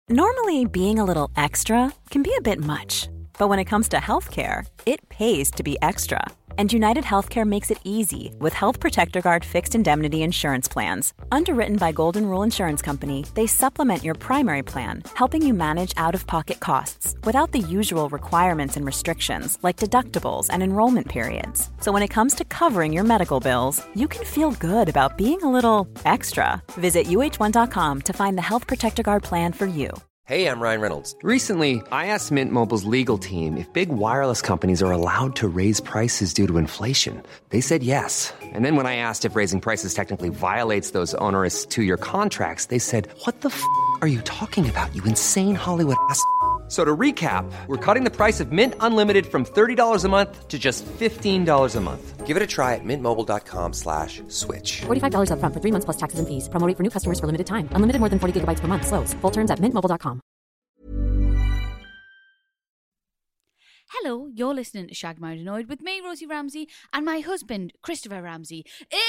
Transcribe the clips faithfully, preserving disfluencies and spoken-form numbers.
Normally, being a little extra can be a bit much, but when it comes to healthcare, it pays to be extra. And United Healthcare makes it easy with Health Protector Guard fixed indemnity insurance plans. Underwritten by Golden Rule Insurance Company, they supplement your primary plan, helping you manage out-of-pocket costs without the usual requirements and restrictions like deductibles and enrollment periods. So when it comes to covering your medical bills, you can feel good about being a little extra. Visit U H one dot com to find the Health Protector Guard plan for you. Hey, I'm Ryan Reynolds. Recently, I asked Mint Mobile's legal team if big wireless companies are allowed to raise prices due to inflation. They said yes. And then when I asked if raising prices technically violates those onerous two-year contracts, they said, what the f*** are you talking about, you insane Hollywood ass f- So to recap, we're cutting the price of Mint Unlimited from thirty dollars a month to just fifteen dollars a month. Give it a try at mintmobile.com slash switch. forty-five dollars up front for three months plus taxes and fees. Promo rate for new customers for limited time. Unlimited more than forty gigabytes per month. Slows full terms at mint mobile dot com. Hello, you're listening to Shagged Married Annoyed with me, Rosie Ramsey, and my husband, Christopher Ramsey.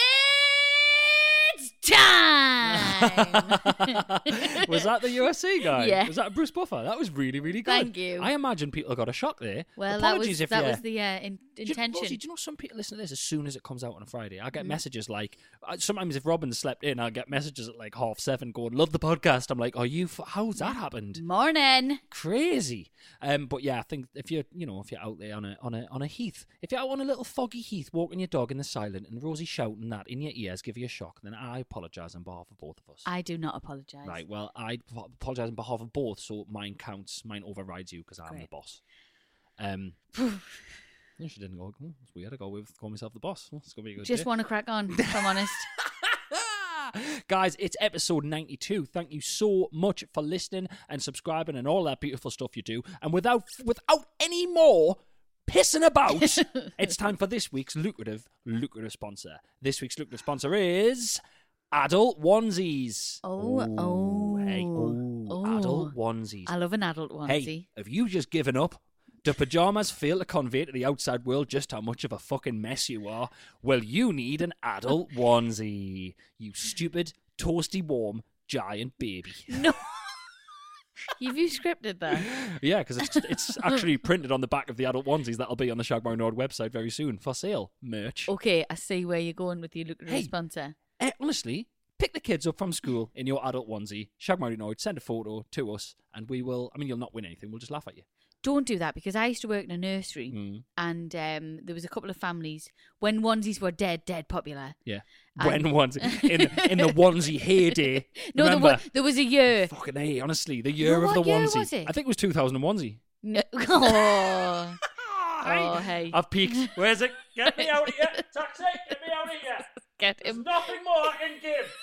It's time! Was that the U S C guy? Yeah. Was that Bruce Buffer? That was really, really good. Thank you. I imagine people got a shock there. Well, Apologies that was, if that you... was the uh, in, Do you, intention. Rosie, do you know some people listen to this as soon as it comes out on a Friday? I get Mm. messages like, uh, sometimes if Robin slept in, I'll get messages at like half seven going, love the podcast. I'm like, are you, f- how's that happened? Morning. Crazy. Um, but yeah, I think if you're, you know, if you're out there on a, on a, on a heath, if you're out on a little foggy heath walking your dog in the silent and Rosie shouting that in your ears give you a shock, then I apologise on behalf of both of us. I do not apologise. Right, well, I apologise on behalf of both, so mine counts. Mine overrides you because I'm Great. the boss. Um, yeah, she didn't go, oh, it's weird. I go with call myself the boss. Oh, it's going to be a good Just day. want to crack on, if I'm honest. Guys, it's episode ninety-two. Thank you so much for listening and subscribing and all that beautiful stuff you do. And without without any more pissing about, it's time for this week's lucrative, lucrative sponsor. This week's lucrative sponsor is Adult Onesies. Oh, oh. Hey, oh, Oh. Adult Onesies. I love an adult onesie. Hey, have you just given up? Do pajamas fail to convey to the outside world just how much of a fucking mess you are? Well, you need an adult onesie. You stupid, toasty, warm, giant baby. No. You've you scripted that? Yeah, because it's it's actually printed on the back of the adult onesies that'll be on the Shag Married Annoyed website very soon for sale. Merch. Okay, I see where you're going with your lucrative Hey. sponsor. Eh, honestly, pick the kids up from school in your adult onesie, Shag Married Annoyed, send a photo to us, and we will, I mean, you'll not win anything, we'll just laugh at you. Don't do that, because I used to work in a nursery Mm. and um, there was a couple of families when onesies were dead, dead popular. Yeah. And- When onesie, in, in the onesie heyday. No, there remember? was, there was a year. Fucking A, honestly, the year No, of the what year onesie. was it? I think it was two thousand onesie. No. Oh. Oh, hey. I've peaked. Where's it? Get me out of here. Taxi, get me out of here. Get There's him. nothing more I can give.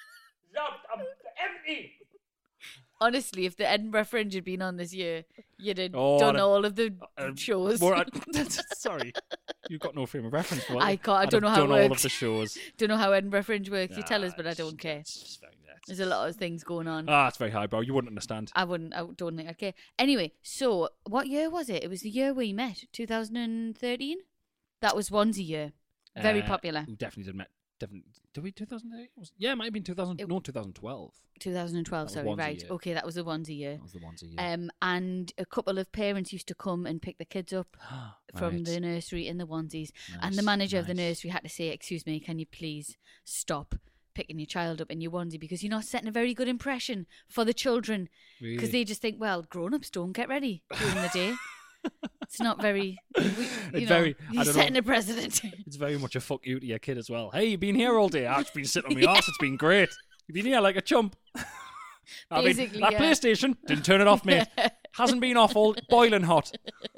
I'm, I'm empty. Honestly, if the Edinburgh Fringe had been on this year, you'd have Oh, done I- all of the Uh, shows. more I- sorry. You've got no frame of reference for it. I can't- I I'd don't have know how it done all of works. the shows. Don't know how Edinburgh Fringe works. You tell Nah, us, but I it's don't just- care. It's just very, yeah, it's There's a lot of things going on. Ah, it's very highbrow. You wouldn't understand. I wouldn't. I don't think I'd care. Anyway, so what year was it? It was the year we met, two thousand thirteen. That was onesie year. Very Uh, popular. We definitely did met. Definitely. Did we two thousand eight? Yeah, it might have been two thousand. It- No, twenty twelve. twenty twelve. That was Sorry, onesie right? year. Okay, that was the onesie year. That was the onesie. Yeah. Um, and a couple of parents used to come and pick the kids up from Right. the nursery in the onesies, and the Nice, manager of the nice. nursery had to say, "Excuse me, can you please stop picking your child up in your onesie because you're not setting a very good impression for the children because Really? they just think, well, grown-ups don't get ready during the day." It's not very, we, you It's know, very- I you're don't setting know. a precedent. It's very much a fuck you to your kid as well. Hey, you've been here all day. I've been sitting on my arse. It's been great. You've been here like a chump. I mean, Basically, that yeah. PlayStation didn't turn it off, mate. Hasn't been off all boiling hot.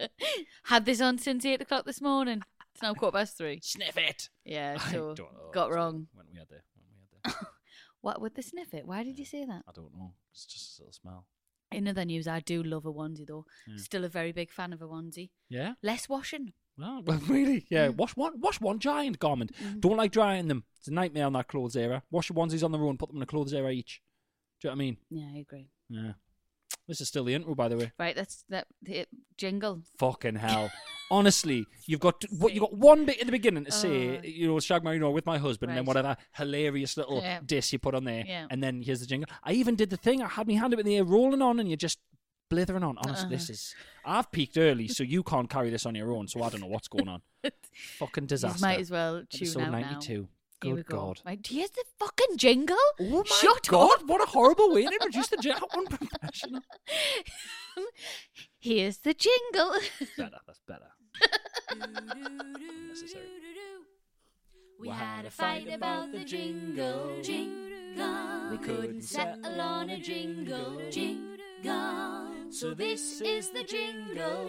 Had this on since eight o'clock this morning. It's now quarter past three. Sniff it. Yeah, I so don't know. got wrong. When we had the, when we had the, What with the sniff it? Why did you say that? I don't know. It's just a little smell. In other news, I do love a onesie though. Yeah. Still a very big fan of a onesie. Yeah. Less washing. Well, well, really? Yeah. Wash one. Wash one giant garment. Don't like drying them. It's a nightmare on that clothes era. Wash your onesies on the road. Put them in a clothes era each. Do you know what I mean? Yeah, I agree. Yeah. This is still the intro, by the way. Right, that's that. It, jingle. Fucking hell. Honestly, you've got what you got one bit at the beginning to say, Uh. you know, Shag Marino with my husband, and then Right. whatever hilarious little Yeah. diss you put on there, Yeah. and then here's the jingle. I even did the thing. I had my hand up in the air, rolling on, and you're just blithering on. Honestly, Uh. this is. I've peaked early, so you can't carry this on your own. So I don't know what's going on. Fucking You disaster. might as well tune Episode out ninety-two. now. Good Here we go. God. Right, here's the fucking jingle. Oh my Shut God! up. What a horrible way to introduce the jingle. Unprofessional. Here's the jingle. Better. That's better. Unnecessary. We had a fight about the jingle, jingle. We couldn't settle on a jingle, jingle. So this is the jingle,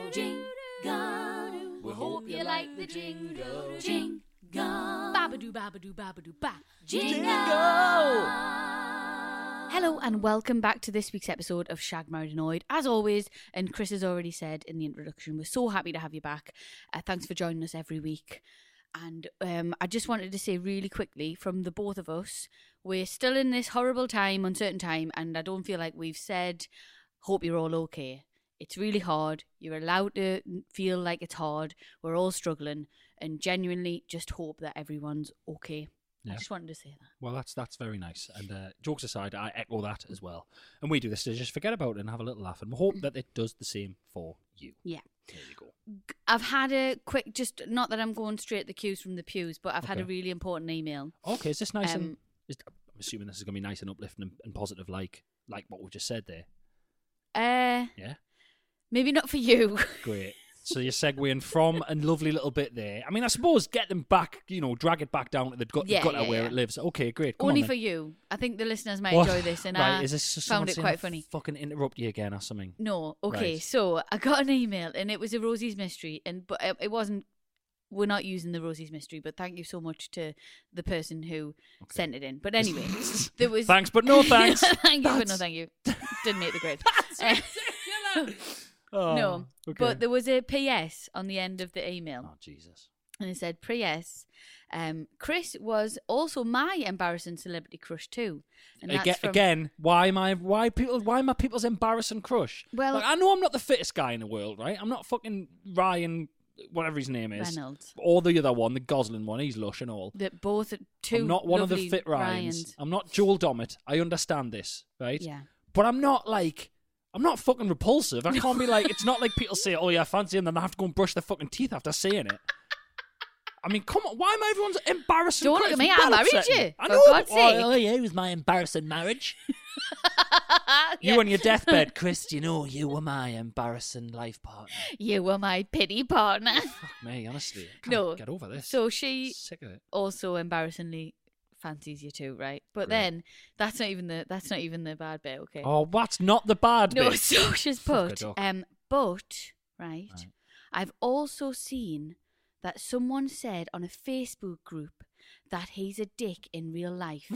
jingle. We hope you like the jingle, jingle. Babadoo, babadoo, babadoo, ba. Jingle. Hello and welcome back to this week's episode of Shag Married Annoyed. As always, and Chris has already said in the introduction, we're so happy to have you back. Uh, thanks for joining us every week. And um, I just wanted to say really quickly from the both of us, we're still in this horrible time, uncertain time, and I don't feel like we've said, hope you're all okay. It's really hard. You're allowed to feel like it's hard. We're all struggling, and genuinely just hope that everyone's okay. Yeah. I just wanted to say that. Well, that's that's very nice. And uh, jokes aside, I echo that as well. And we do this to just forget about it and have a little laugh, and we hope that it does the same for you. Yeah. There you go. I've had a quick, just not that I'm going straight to the cues from the pews, but I've had a Okay. really important email. Okay, is this nice and? Um, Is, I'm assuming this is going to be nice and uplifting and, and positive, like like what we just said there. Uh, Yeah. maybe not for you. Great. So you're segueing from a lovely little bit there. I mean, I suppose get them back, you know, drag it back down to the gut, Yeah, gutter yeah, where yeah. it lives. Okay, great. Come Only on, for then. you. I think the listeners might What? enjoy this, and right, I is this just found someone it saying quite I funny. Fucking interrupt you again or something? No, okay. Right. So I got an email, and it was a Rosie's mystery, and but it, it wasn't. We're not using the Rosie's mystery, but thank you so much to the person who sent it in. But anyway, there was Thanks, but no thanks. thank you, but no That's- thank you. Didn't make the grade. That's Uh, ridiculous. Oh, no, okay. but there was a P S on the end of the email. Oh, Jesus. And it said, P S Um, Chris was also my embarrassing celebrity crush too. And that's Again, from, again, why am I? Why people? Why am I people's embarrassing crush? Well- like, I know I'm not the fittest guy in the world, right? I'm not fucking Ryan, whatever his name is, Reynolds. or the other one, the Gosling one. He's lush and all. That both two I'm not one of the lovely fit Ryans. Ryans. I'm not Joel Dommett. I understand this, right? Yeah. But I'm not like. I'm not fucking repulsive. I can't be like. It's not like people say, "Oh yeah, I fancy him," then I have to go and brush their fucking teeth after saying it. I mean, come on. Why am I everyone's embarrassing? Don't crush? look at me, It's I well married upsetting. you, I for know. God's but- sake. Oh, oh yeah, it was my embarrassing marriage. You Yeah. on your deathbed, Chris. You know you were my embarrassing life partner. You were my pity partner. Fuck me, honestly. I can't No. get over this. So she Sick of it. also embarrassingly fancies you too, right? But Right. then that's not even the that's not even the bad bit, okay? Oh, that's not the bad no, bit. so she's Fuck a put duck. um but right, Right. I've also seen that someone said on a Facebook group that he's a dick in real life.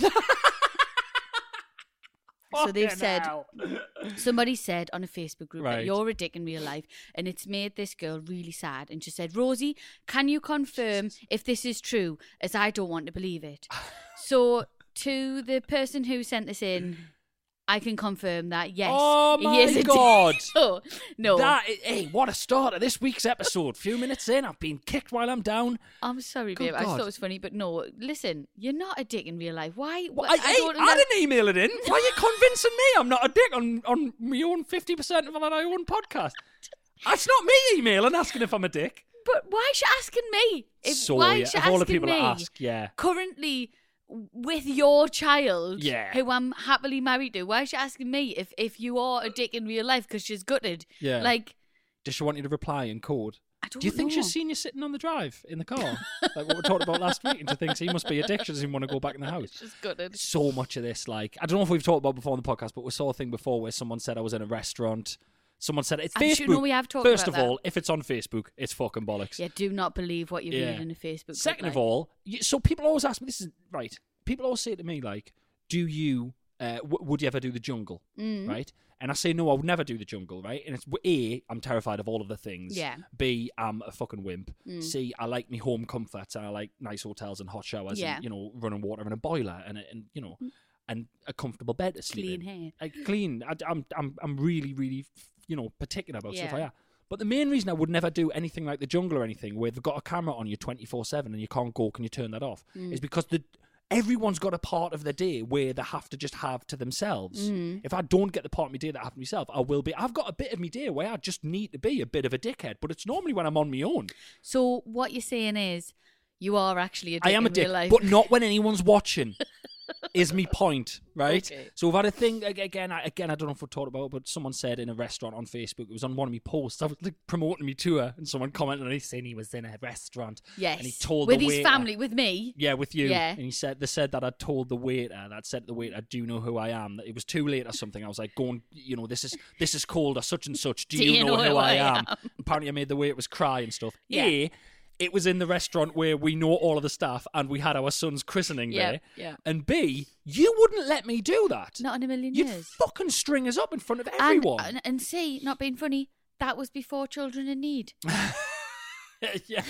So they've Fucking said hell. somebody said on a Facebook group that Right. you're a dick in real life, and it's made this girl really sad. And she said, Rosie, can you confirm if this is true, as I don't want to believe it. So to the person who sent this in, I can confirm that, yes, Oh he my is a God. dick. No, no. That is, hey, what a start of this week's episode. Few minutes in, I've been kicked while I'm down. I'm sorry, Good babe. I just God. thought it was funny, but no, listen, you're not a dick in real life. Why? Well, wh- I, hey, don't I understand- didn't email it in. Why are you convincing me I'm not a dick on, on my own fifty percent of my own podcast? That's not me emailing asking if I'm a dick. But why is she asking me? If, So, why yeah, is she of all the asking people me? that ask, yeah. Currently with your child, Yeah. who I'm happily married to, why is she asking me if, if you are a dick in real life because she's gutted? Yeah. Like, Does she want you to reply in code? I don't Do you think know. she's seen you sitting on the drive in the car? Like what we talked about last week, and she thinks he must be a dick. She doesn't even want to go back in the house. She's gutted. So much of this, like, I don't know if we've talked about before on the podcast, but we saw a thing before where someone said I was in a restaurant. Someone said it's I'm Facebook. sure- no, we have talked First about of that. all, if it's on Facebook, it's fucking bollocks. Yeah, do not believe what you Yeah. read in a Facebook group, Second of like. all, you, so people always ask me, this is right. People always say to me, like, do you, uh, w- would you ever do the jungle? Mm. Right? And I say, no, I would never do the jungle, right? And it's A, I'm terrified of all of the things. Yeah. B, I'm a fucking wimp. Mm. C, I like me home comforts and I like nice hotels and hot showers Yeah. and, you know, running water and a boiler and, a- and you know, and a comfortable bed to sleep Clean in. hair. Like, clean. I, I'm, I'm, I'm really, really, you know, particular about stuff Yeah. like that. But the main reason I would never do anything like The Jungle or anything where they've got a camera on you twenty-four seven and you can't go, can you turn that off? Mm. Is because the everyone's got a part of the day where they have to just have to themselves. Mm. If I don't get the part of my day that I have to myself, I will be. I've got a bit of my day where I just need to be a bit of a dickhead, but it's normally when I'm on my own. So what you're saying is you are actually a dick I am in a dick, real life. but not when anyone's watching. Is me point, right? Okay. So we've had a thing again. I, again, I don't know if we've talked about it, but someone said in a restaurant on Facebook. It was on one of my posts. I was like promoting me tour, and someone commented on it saying he was in a restaurant. Yes, and he told with the his waiter, family, with me. Yeah, with you. Yeah, and he said they said that I told the waiter that said to the waiter, "Do you know who I am?" That it was too late or something. I was like, "Go and you know this is this is called or such and such. Do, Do you, you know, know who I am?" am? Apparently, I made the waiter was cry and stuff. Yeah. A, it was in the restaurant where we know all of the staff and we had our son's christening yeah, there. Yeah. And B, you wouldn't let me do that. Not in a million You'd years. fucking string us up in front of everyone. And, and, and C, not being funny, that was before Children in Need. Yeah.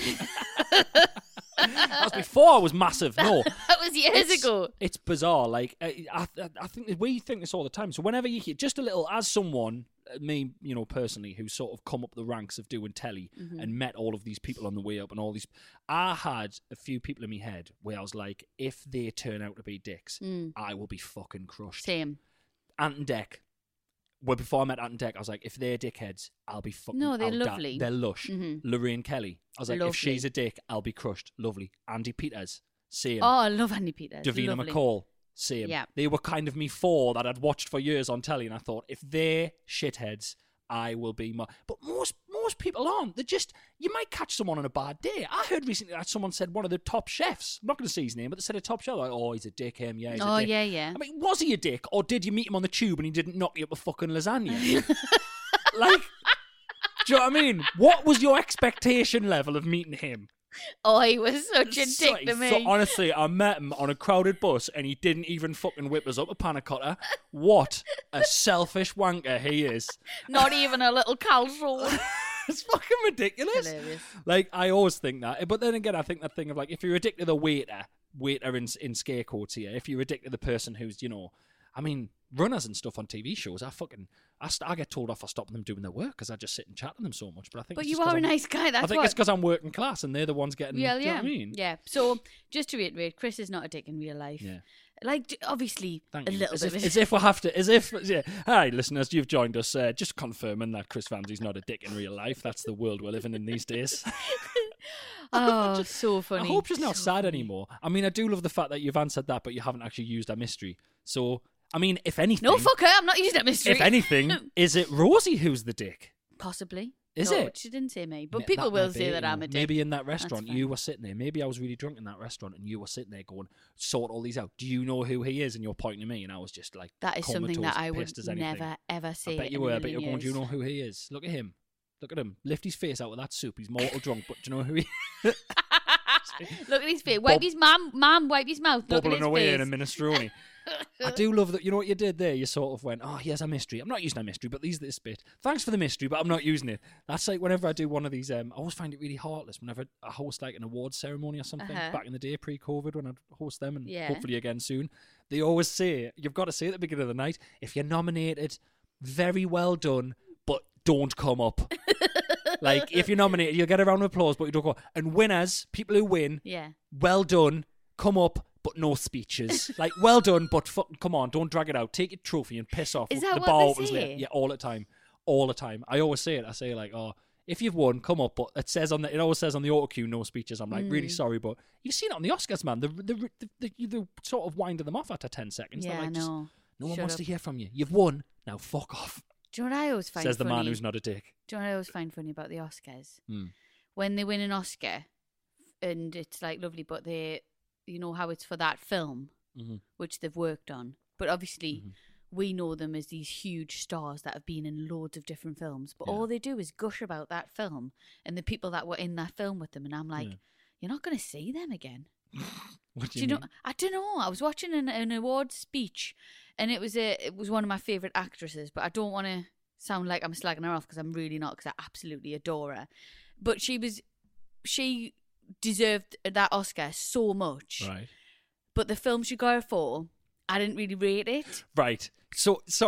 That was before I was massive. No. That was years it's, ago. It's bizarre. Like, I, I, I think we think this all the time. So whenever you hear, just a little, as someone, me, you know, personally, who's sort of come up the ranks of doing telly mm-hmm. and met all of these people on the way up and all these, I had a few people in my head where I was like, if they turn out to be dicks, mm. I will be fucking crushed. Same. Ant and Dec. Well, before I met Ant and Dec, I was like, if they're dickheads, I'll be fucking... No, they're I'll lovely. Da- they're lush. Mm-hmm. Lorraine Kelly. I was like, lovely. if she's a dick, I'll be crushed. Lovely. Andy Peters. Same. Oh, I love Andy Peters. Davina lovely. McCall. Same. Yeah. They were kind of me four that I'd watched for years on telly, and I thought, if they're shitheads, I will be more... But most most people aren't. They're just... You might catch someone on a bad day. I heard recently that someone said one of the top chefs, I'm not going to say his name, but they said a top chef, like, oh, he's a dick, him, yeah, he's oh, a dick. yeah, yeah. I mean, was he a dick, or did you meet him on the tube and he didn't knock you up with fucking lasagna? Like, do you know what I mean? What was your expectation level of meeting him? Oh, he was such a So- dick to me. So honestly, I met him on a crowded bus and he didn't even fucking whip us up a panna cotta. What a selfish wanker he is. Not even a little calzone. It's fucking ridiculous. Hilarious. Like, I always think that. But then again, I think that thing of like, if you're addicted to the waiter, waiter in, in scare quotes here, if you're addicted to the person who's, you know, I mean, runners and stuff on T V shows, I fucking, I, st- I get told off for stopping them doing their work because I just sit and chat to them so much. But I think But it's you just 'cause are a I'm- nice guy, that's I think what. it's because I'm working class and they're the ones getting, Yeah, do you yeah. know what I mean? Yeah. So, just to reiterate, Chris is not a dick in real life. Yeah. Like, d- obviously, Thank a you. little As bit. if, of as if we have to, as if, yeah. Hi, listeners, you've joined us. Uh, just confirming that Chris Ramsey's not a dick in real life. That's the world we're living in these days. Oh, Just- so funny. I hope she's not So sad funny. anymore. I mean, I do love the fact that you've answered that, but you haven't actually used our mystery. So, I mean, if anything, No, fuck her. I'm not using that mystery. if anything, is it Rosie who's the dick? Possibly. Is No, it? She didn't say me. But Ma- people that will might say be, that you I'm know. a dick. Maybe in that restaurant, fine. you were sitting there. Maybe I was really drunk in that restaurant, and you were sitting there going, "Sort all these out. Do you know who he is?" And you're pointing to me, and I was just like, That is something comatose, that I would pissed as anything. never, ever say. I bet you in a were. I bet you're million going, "Do you years. know who he is? Look at him. Look at him. Lift his face out of that soup. He's mortal drunk, but do you know who he?" Look at his face. Wipe Bob- his mum. Mum, wipe his mouth. Look at Bubbling his away face. in a minestrone. I do love that. You know what you did there? You sort of went, "Oh, here's a mystery. I'm not using a mystery, but these this bit. Thanks for the mystery, but I'm not using it." That's like whenever I do one of these. Um, I always find it really heartless whenever I host like an awards ceremony or something. Uh-huh. Back in the day, pre-COVID, when I'd host them, and Yeah. hopefully again soon. They always say you've got to say at the beginning of the night, if you're nominated, very well done, but don't come up. Like if you're nominated, you'll get a round of applause, but you don't go. And winners, people who win, Yeah. well done, come up, but no speeches. Like, well done, but fucking come on, don't drag it out. Take your trophy and piss off. Is that the what bar they opens say? later. Yeah, all the time. All the time. I always say it. I say, like, oh, if you've won, come up. But it says on the, it always says on the auto cue, no speeches. I'm like, really Mm. sorry, but you've seen it on the Oscars, man. The the the, the, the, the sort of winding them off after ten seconds. Yeah, They're I like, just, know. no one Shut wants up. to hear from you. You've won. Now fuck off. Do you know what I always find Says the funny? man who's not a dick. Do you know what I always find funny about the Oscars? Hmm. When they win an Oscar, and it's like lovely, but they, you know how it's for that film, Mm-hmm. which they've worked on. But obviously, Mm-hmm. we know them as these huge stars that have been in loads of different films. But Yeah. all they do is gush about that film and the people that were in that film with them. And I'm like, Yeah. you're not going to see them again. What do Do you, you know? mean? I don't know. I was watching an, an awards speech, and it was a it was one of my favorite actresses. But I don't want to sound like I'm slagging her off because I'm really not. Because I absolutely adore her. But she was, she deserved that Oscar so much. Right. But the film she got it for, I didn't really rate it. Right. So sorry.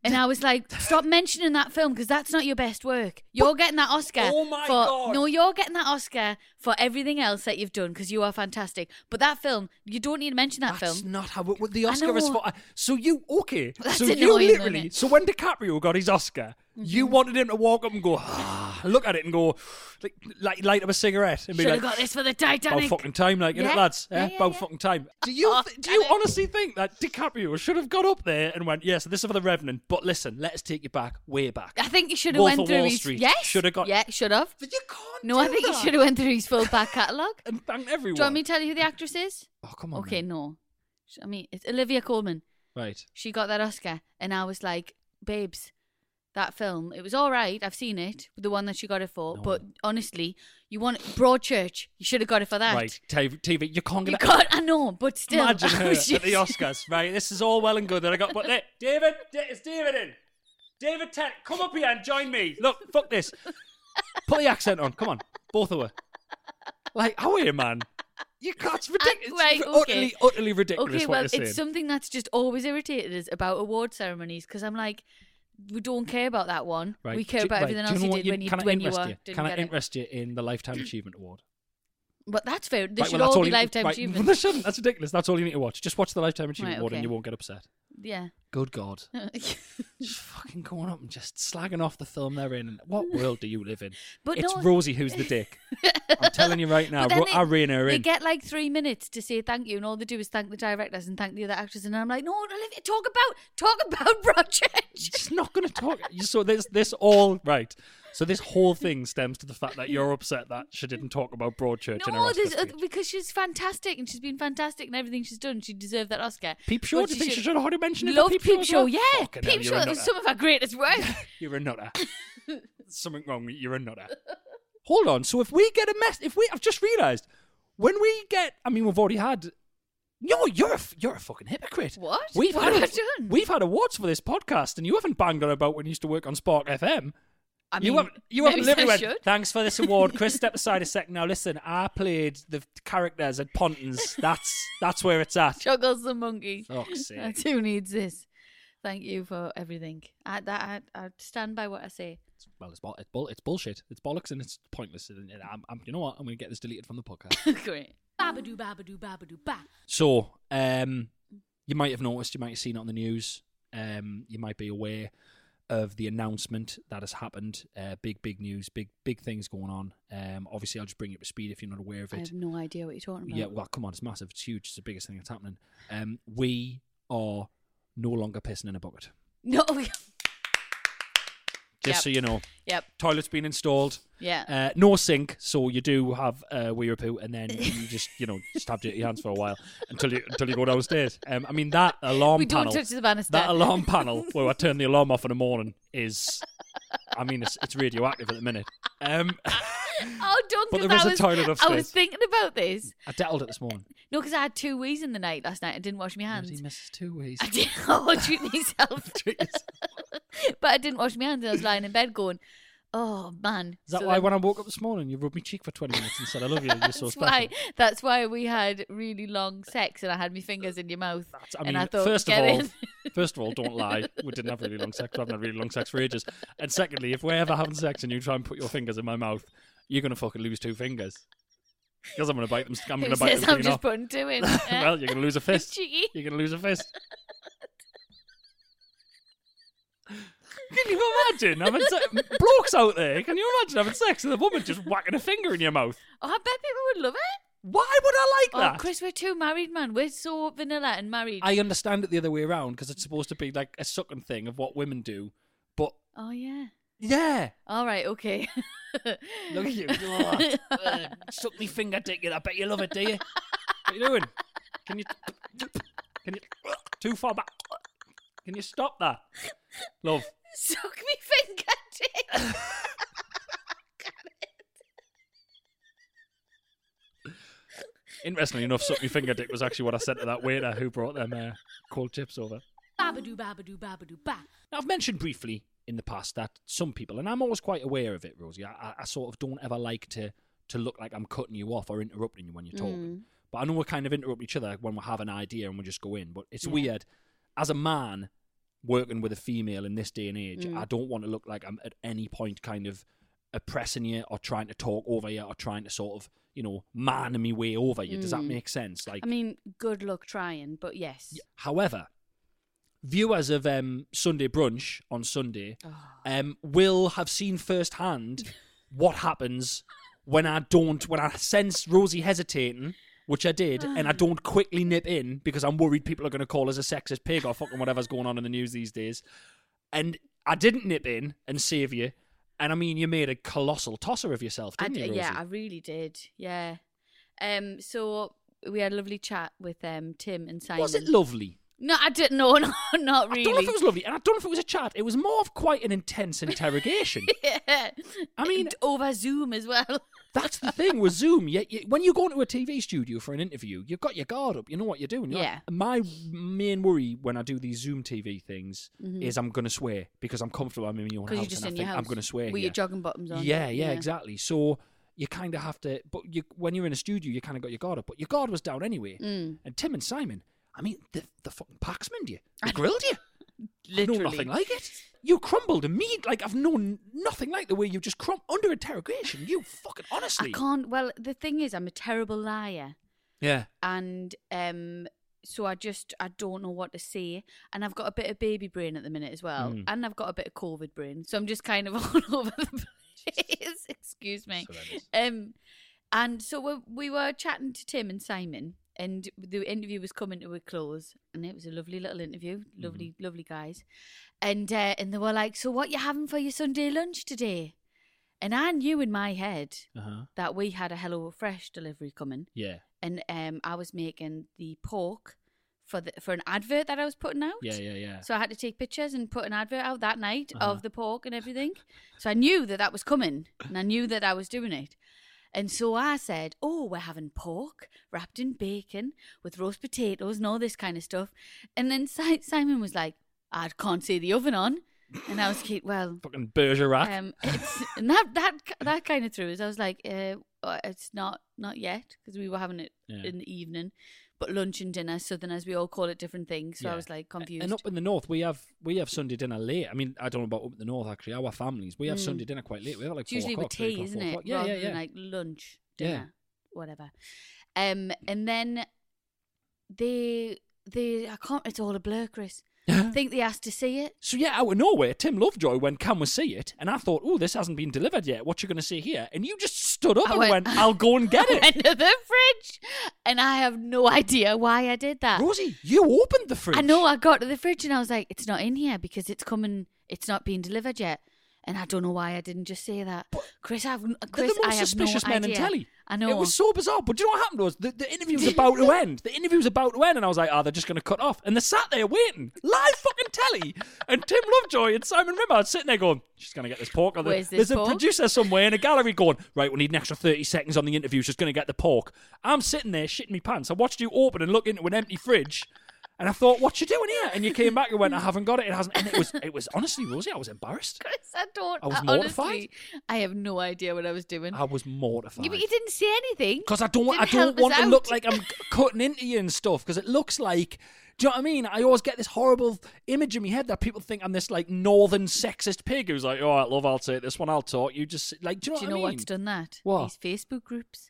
And I was like, stop mentioning that film because that's not your best work. You're getting that Oscar. Oh my for, God. No, you're getting that Oscar for everything else that you've done because you are fantastic. But that film, you don't need to mention that That's film. not how it, the Oscar is know. for. So you okay? That's so you annoying, isn't literally. it? So when DiCaprio got his Oscar, Mm-hmm. you wanted him to walk up and go, ah, look at it and go, like, like light up a cigarette and be Should like, have got this for the about Titanic. fucking time, like, innit, Yeah, lads? yeah, Eh? yeah, about yeah. fucking time. Do you Oh, th- do you damn it. honestly think that DiCaprio should have got up there and went, yes, this is for the Revenant, but listen, let's take you back, way back. I think you should have Wolf went of through Wall his. Street. Yes, Should have got- Yeah, should have. But you can't. No, do I think you that. should have went through his full back catalogue. and bang everyone. Do you want me to tell you who the actress is? Oh, come on. Okay, man. no. I mean, it's Olivia Colman. Right. She got that Oscar, and I was like, babes, that film, it was all right. I've seen it, the one that she got it for. No. But honestly, you want Broadchurch. You should have got it for that. Right. T V, T V, you can't get You it. can't. I know, but still. Imagine I her was at the just- Oscars, right? This is all well and good that I got, but hey, David, Da- it's David in. David Tent, come up here and join me. Look, fuck this. Put the accent on. Come on, both of her. Like, how are you, man? You can't. It's ridiculous. right, It's okay. utterly, utterly ridiculous. Okay, what well, you're saying. it's something that's just always irritated us about award ceremonies because I'm like, we don't care about that one. Right. We care Do- about right. everything Do else know you what did when you can I when you interest were you? didn't Can I get it. interest you in the Lifetime Achievement Award? But that's fair. They Right, should well, that's all be you- lifetime right, achievements. They shouldn't. That's ridiculous. That's all you need to watch. Just watch the Lifetime Achievement Right, Award and okay. you won't get upset. Yeah. Good God. Just fucking going up and just slagging off the film they're in. What world do you live in? But it's no- Rosie who's the dick. I'm telling you right now. But then Ro- they- I rein her They in. get like three minutes to say thank you, and all they do is thank the directors and thank the other actors. And I'm like, no, Olivia, talk about talk about Broadchurch. She's not going to talk. So this, this all right. So this whole thing stems to the fact that you're upset that she didn't talk about Broadchurch in her No, Oscar there's, uh, speech. because she's fantastic and she's been fantastic in everything she's done. She deserved that Oscar. Peep Show? But Do you think she should- should have already mentioned it? Loved Peep, Peep as Show, well? yeah. Fucking hell, Peep you're Show a was nutter. some of her greatest work. You're a nutter. There's something wrong with you. You're a nutter. Hold on. So if we get a mess, if we, I've just realised, when we get, I mean, we've already had. No, you're a f- you're a fucking hypocrite. What? We've What had have a- I done? We've had awards for this podcast, and you haven't banged on about when you used to work on Spark F M. I you mean, haven't. You maybe haven't literally I went. should. Thanks for this award, Chris. Step aside a second. Now listen, I played the characters at Pontins. That's that's where it's at. Chuckles the monkey. Fuck's sake. That's who needs this. Thank you for everything. I that I, I stand by what I say. Well, it's bull, it's, bull, it's bullshit. It's bollocks and it's pointless. And I'm, I'm, you know what? I'm going to get this deleted from the podcast. Great. Babadoo, babadoo, babadoo, ba. So, um, you might have noticed, you might have seen it on the news. Um, you might be aware of the announcement that has happened. Uh, big, big news, big, big things going on. Um, obviously, I'll just bring you up to speed if you're not aware of I it. have no idea what you're talking about. Yeah, well, come on, it's massive. It's huge. It's the biggest thing that's happening. Um, we are no longer pissing in a bucket. No. Just Yep. so you know. Yep. Toilet's been installed. Yeah. Uh, no sink, so you do have a wee or poo, and then you just, you know, just have dirty hands for a while until you until you go downstairs. Um, I mean that alarm We don't panel, touch the banister. that alarm panel where I turn the alarm off in the morning is, I mean, it's it's radioactive at the minute. Um, Oh, don't. But 'cause there is I a was, toilet I upstairs. was thinking about this. I dealt it this morning. No, because I had two wees in the night last night. I didn't wash my hands. Bloody misses two ways. I did. Oh, treat myself. But I didn't wash my hands. And I was lying in bed going, "Oh man." Is that So why then- when I woke up this morning, you rubbed me cheek for twenty minutes and said, "I love you. You're so That's special." why. That's why we had really long sex, and I had my fingers in your mouth. That's- I and mean, I thought, first of get all, in. first of all, don't lie. We didn't have really long sex. We haven't had really long sex for ages. And secondly, if we're ever having sex and you try and put your fingers in my mouth, you're gonna fucking lose two fingers. Because I'm gonna bite them. I'm Who gonna bite says them I'm clean just off. putting two in? Well, you're gonna lose a fist. Cheeky. You're gonna lose a fist. Can you imagine having se- blokes out there? Can you imagine having sex with a woman just whacking a finger in your mouth? Oh, I bet people would love it. Why would I like Oh, that? Chris, we're two married man. We're so vanilla and married. I understand it the other way around because it's supposed to be like a sucking thing of what women do, but Oh yeah. yeah. All right. Okay. Look at you. Oh, uh, suck me finger dick. I bet you love it, do you? What are you doing? Can you... Can you... Too far back. Can you stop that? Love. Suck me finger dick. Interestingly enough, suck me finger dick was actually what I said to that waiter who brought them uh, cold chips over. Babadoo, babadoo, babadoo, ba. Now, I've mentioned briefly in the past that some people, and I'm always quite aware of it, Rosie, I, I sort of don't ever like to, to look like I'm cutting you off or interrupting you when you're talking. But I know we kind of interrupt each other when we have an idea and we just go in. But it's Yeah. weird. As a man, working with a female in this day and age, Mm. I don't want to look like I'm at any point kind of oppressing you or trying to talk over you or trying to sort of, you know, man me way over you. Does that Mm. make sense? Like, I mean, good luck trying, but yes. however, viewers of um, Sunday Brunch on Sunday Oh. um, will have seen firsthand what happens when I don't, when I sense Rosie hesitating, which I did, and I don't quickly nip in because I'm worried people are going to call us a sexist pig or fucking whatever's going on in the news these days. And I didn't nip in and save you. And I mean, you made a colossal tosser of yourself, I didn't d- you, Rosie? yeah, I really did. Yeah. Um. So we had a lovely chat with um Tim and Simon. Was it lovely? No, I didn't. No, no, not really. I don't know if it was lovely, and I don't know if it was a chat. It was more of quite an intense interrogation. Yeah. I mean, And over Zoom as well. that's the thing with Zoom. You, you, when you go into a T V studio for an interview, you've got your guard up. You know what you're doing. You're Yeah. like- my main worry when I do these Zoom T V things Mhm. is I'm going to swear because I'm comfortable. I'm in my own Because house, you're just and in I your think house. I'm going to swear with here. your jogging bottoms on. Yeah, yeah, exactly. So you kind of have to. But you, when you're in a studio, you kind of got your guard up. But your guard was down anyway. Mm. And Tim and Simon, I mean, the the fucking packsman you, they grilled you. I've Literally. known nothing like it. You crumbled immediately. Like, I've known nothing like the way you just crumbled under interrogation. You fucking honestly. I can't. Well, the thing is, I'm a terrible liar, Yeah. and um, so I just I don't know what to say, and I've got a bit of baby brain at the minute as well, Mm. and I've got a bit of COVID brain, so I'm just kind of all over the place. Excuse me. That's horrendous. Um, and so we, we were chatting to Tim and Simon, and the interview was coming to a close, and it was a lovely little interview, lovely, Mm-hmm. lovely guys, and uh, and they were like, "So what you having for your Sunday lunch today?" And I knew in my head Uh-huh. that we had a Hello Fresh delivery coming, Yeah. and um, I was making the pork for the for an advert that I was putting out. Yeah, yeah, yeah. So I had to take pictures and put an advert out that night Uh-huh. of the pork and everything. So I knew that that was coming, and I knew that I was doing it. And so I said, "Oh, we're having pork wrapped in bacon with roast potatoes and all this kind of stuff." And then si- Simon was like, "I can't see the oven on," and I was like, "Well." Fucking Bergerac. Um, it's, and that that that kind of threw us. I was like, uh, uh, "It's not not yet," because we were having it Yeah. in the evening, but lunch and dinner, Southerners, we all call it different things. So I Yeah. was like confused. And up in the north, we have we have Sunday dinner late. I mean, I don't know about up in the north actually. Our families, we have Mm. Sunday dinner quite late. We have like it's four usually with o'clock, three tea, o'clock, isn't four it? o'clock. Yeah, Rather yeah, than yeah. like lunch, Yeah. dinner, whatever. Um, and then they they I can't. It's all a blur, Chris. I think they asked to see it. So yeah, out of nowhere, Tim Lovejoy went, "Can we see it?" And I thought, "Oh, this hasn't been delivered yet. What you going to see here?" And you just stood up I and went- went, "I'll go and get I it." went to the fridge, and I have no idea why I did that. Rosie, you opened the fridge. I know. I got to the fridge and I was like, "It's not in here because it's coming. It's not being delivered yet." And I don't know why I didn't just say that. Chris, I've They're Chris, the most I have suspicious no men idea. in telly. I know. It was so bizarre. But do you know what happened was the, the interview was about to end. The interview was about to end, and I was like, "Oh, they're just going to cut off." And they sat there waiting, live fucking telly. And Tim Lovejoy and Simon Rimmer are sitting there going, "She's going to get this pork." On the, Where's this There's pork? a producer somewhere in a gallery going, "Right, we need an extra thirty seconds on the interview. She's going to get the pork." I'm sitting there shitting my pants. I watched you open and look into an empty fridge. And I thought, "What you doing here?" And you came back and went, "I haven't got it. It hasn't." And it was, it was honestly, Rosie, I was embarrassed. Chris, I don't. I was honestly, mortified. I have no idea what I was doing. I was mortified. Yeah, but you didn't say anything. Because I don't, I Didn't don't help us want to out. look like I'm c- cutting into you and stuff. Because it looks like, do you know what I mean? I always get this horrible image in my head that people think I'm this like northern sexist pig who's like, "Oh, I love, I'll take this one, I'll talk." You just like, do you know Do what you know I mean? what's done that? What? These Facebook groups.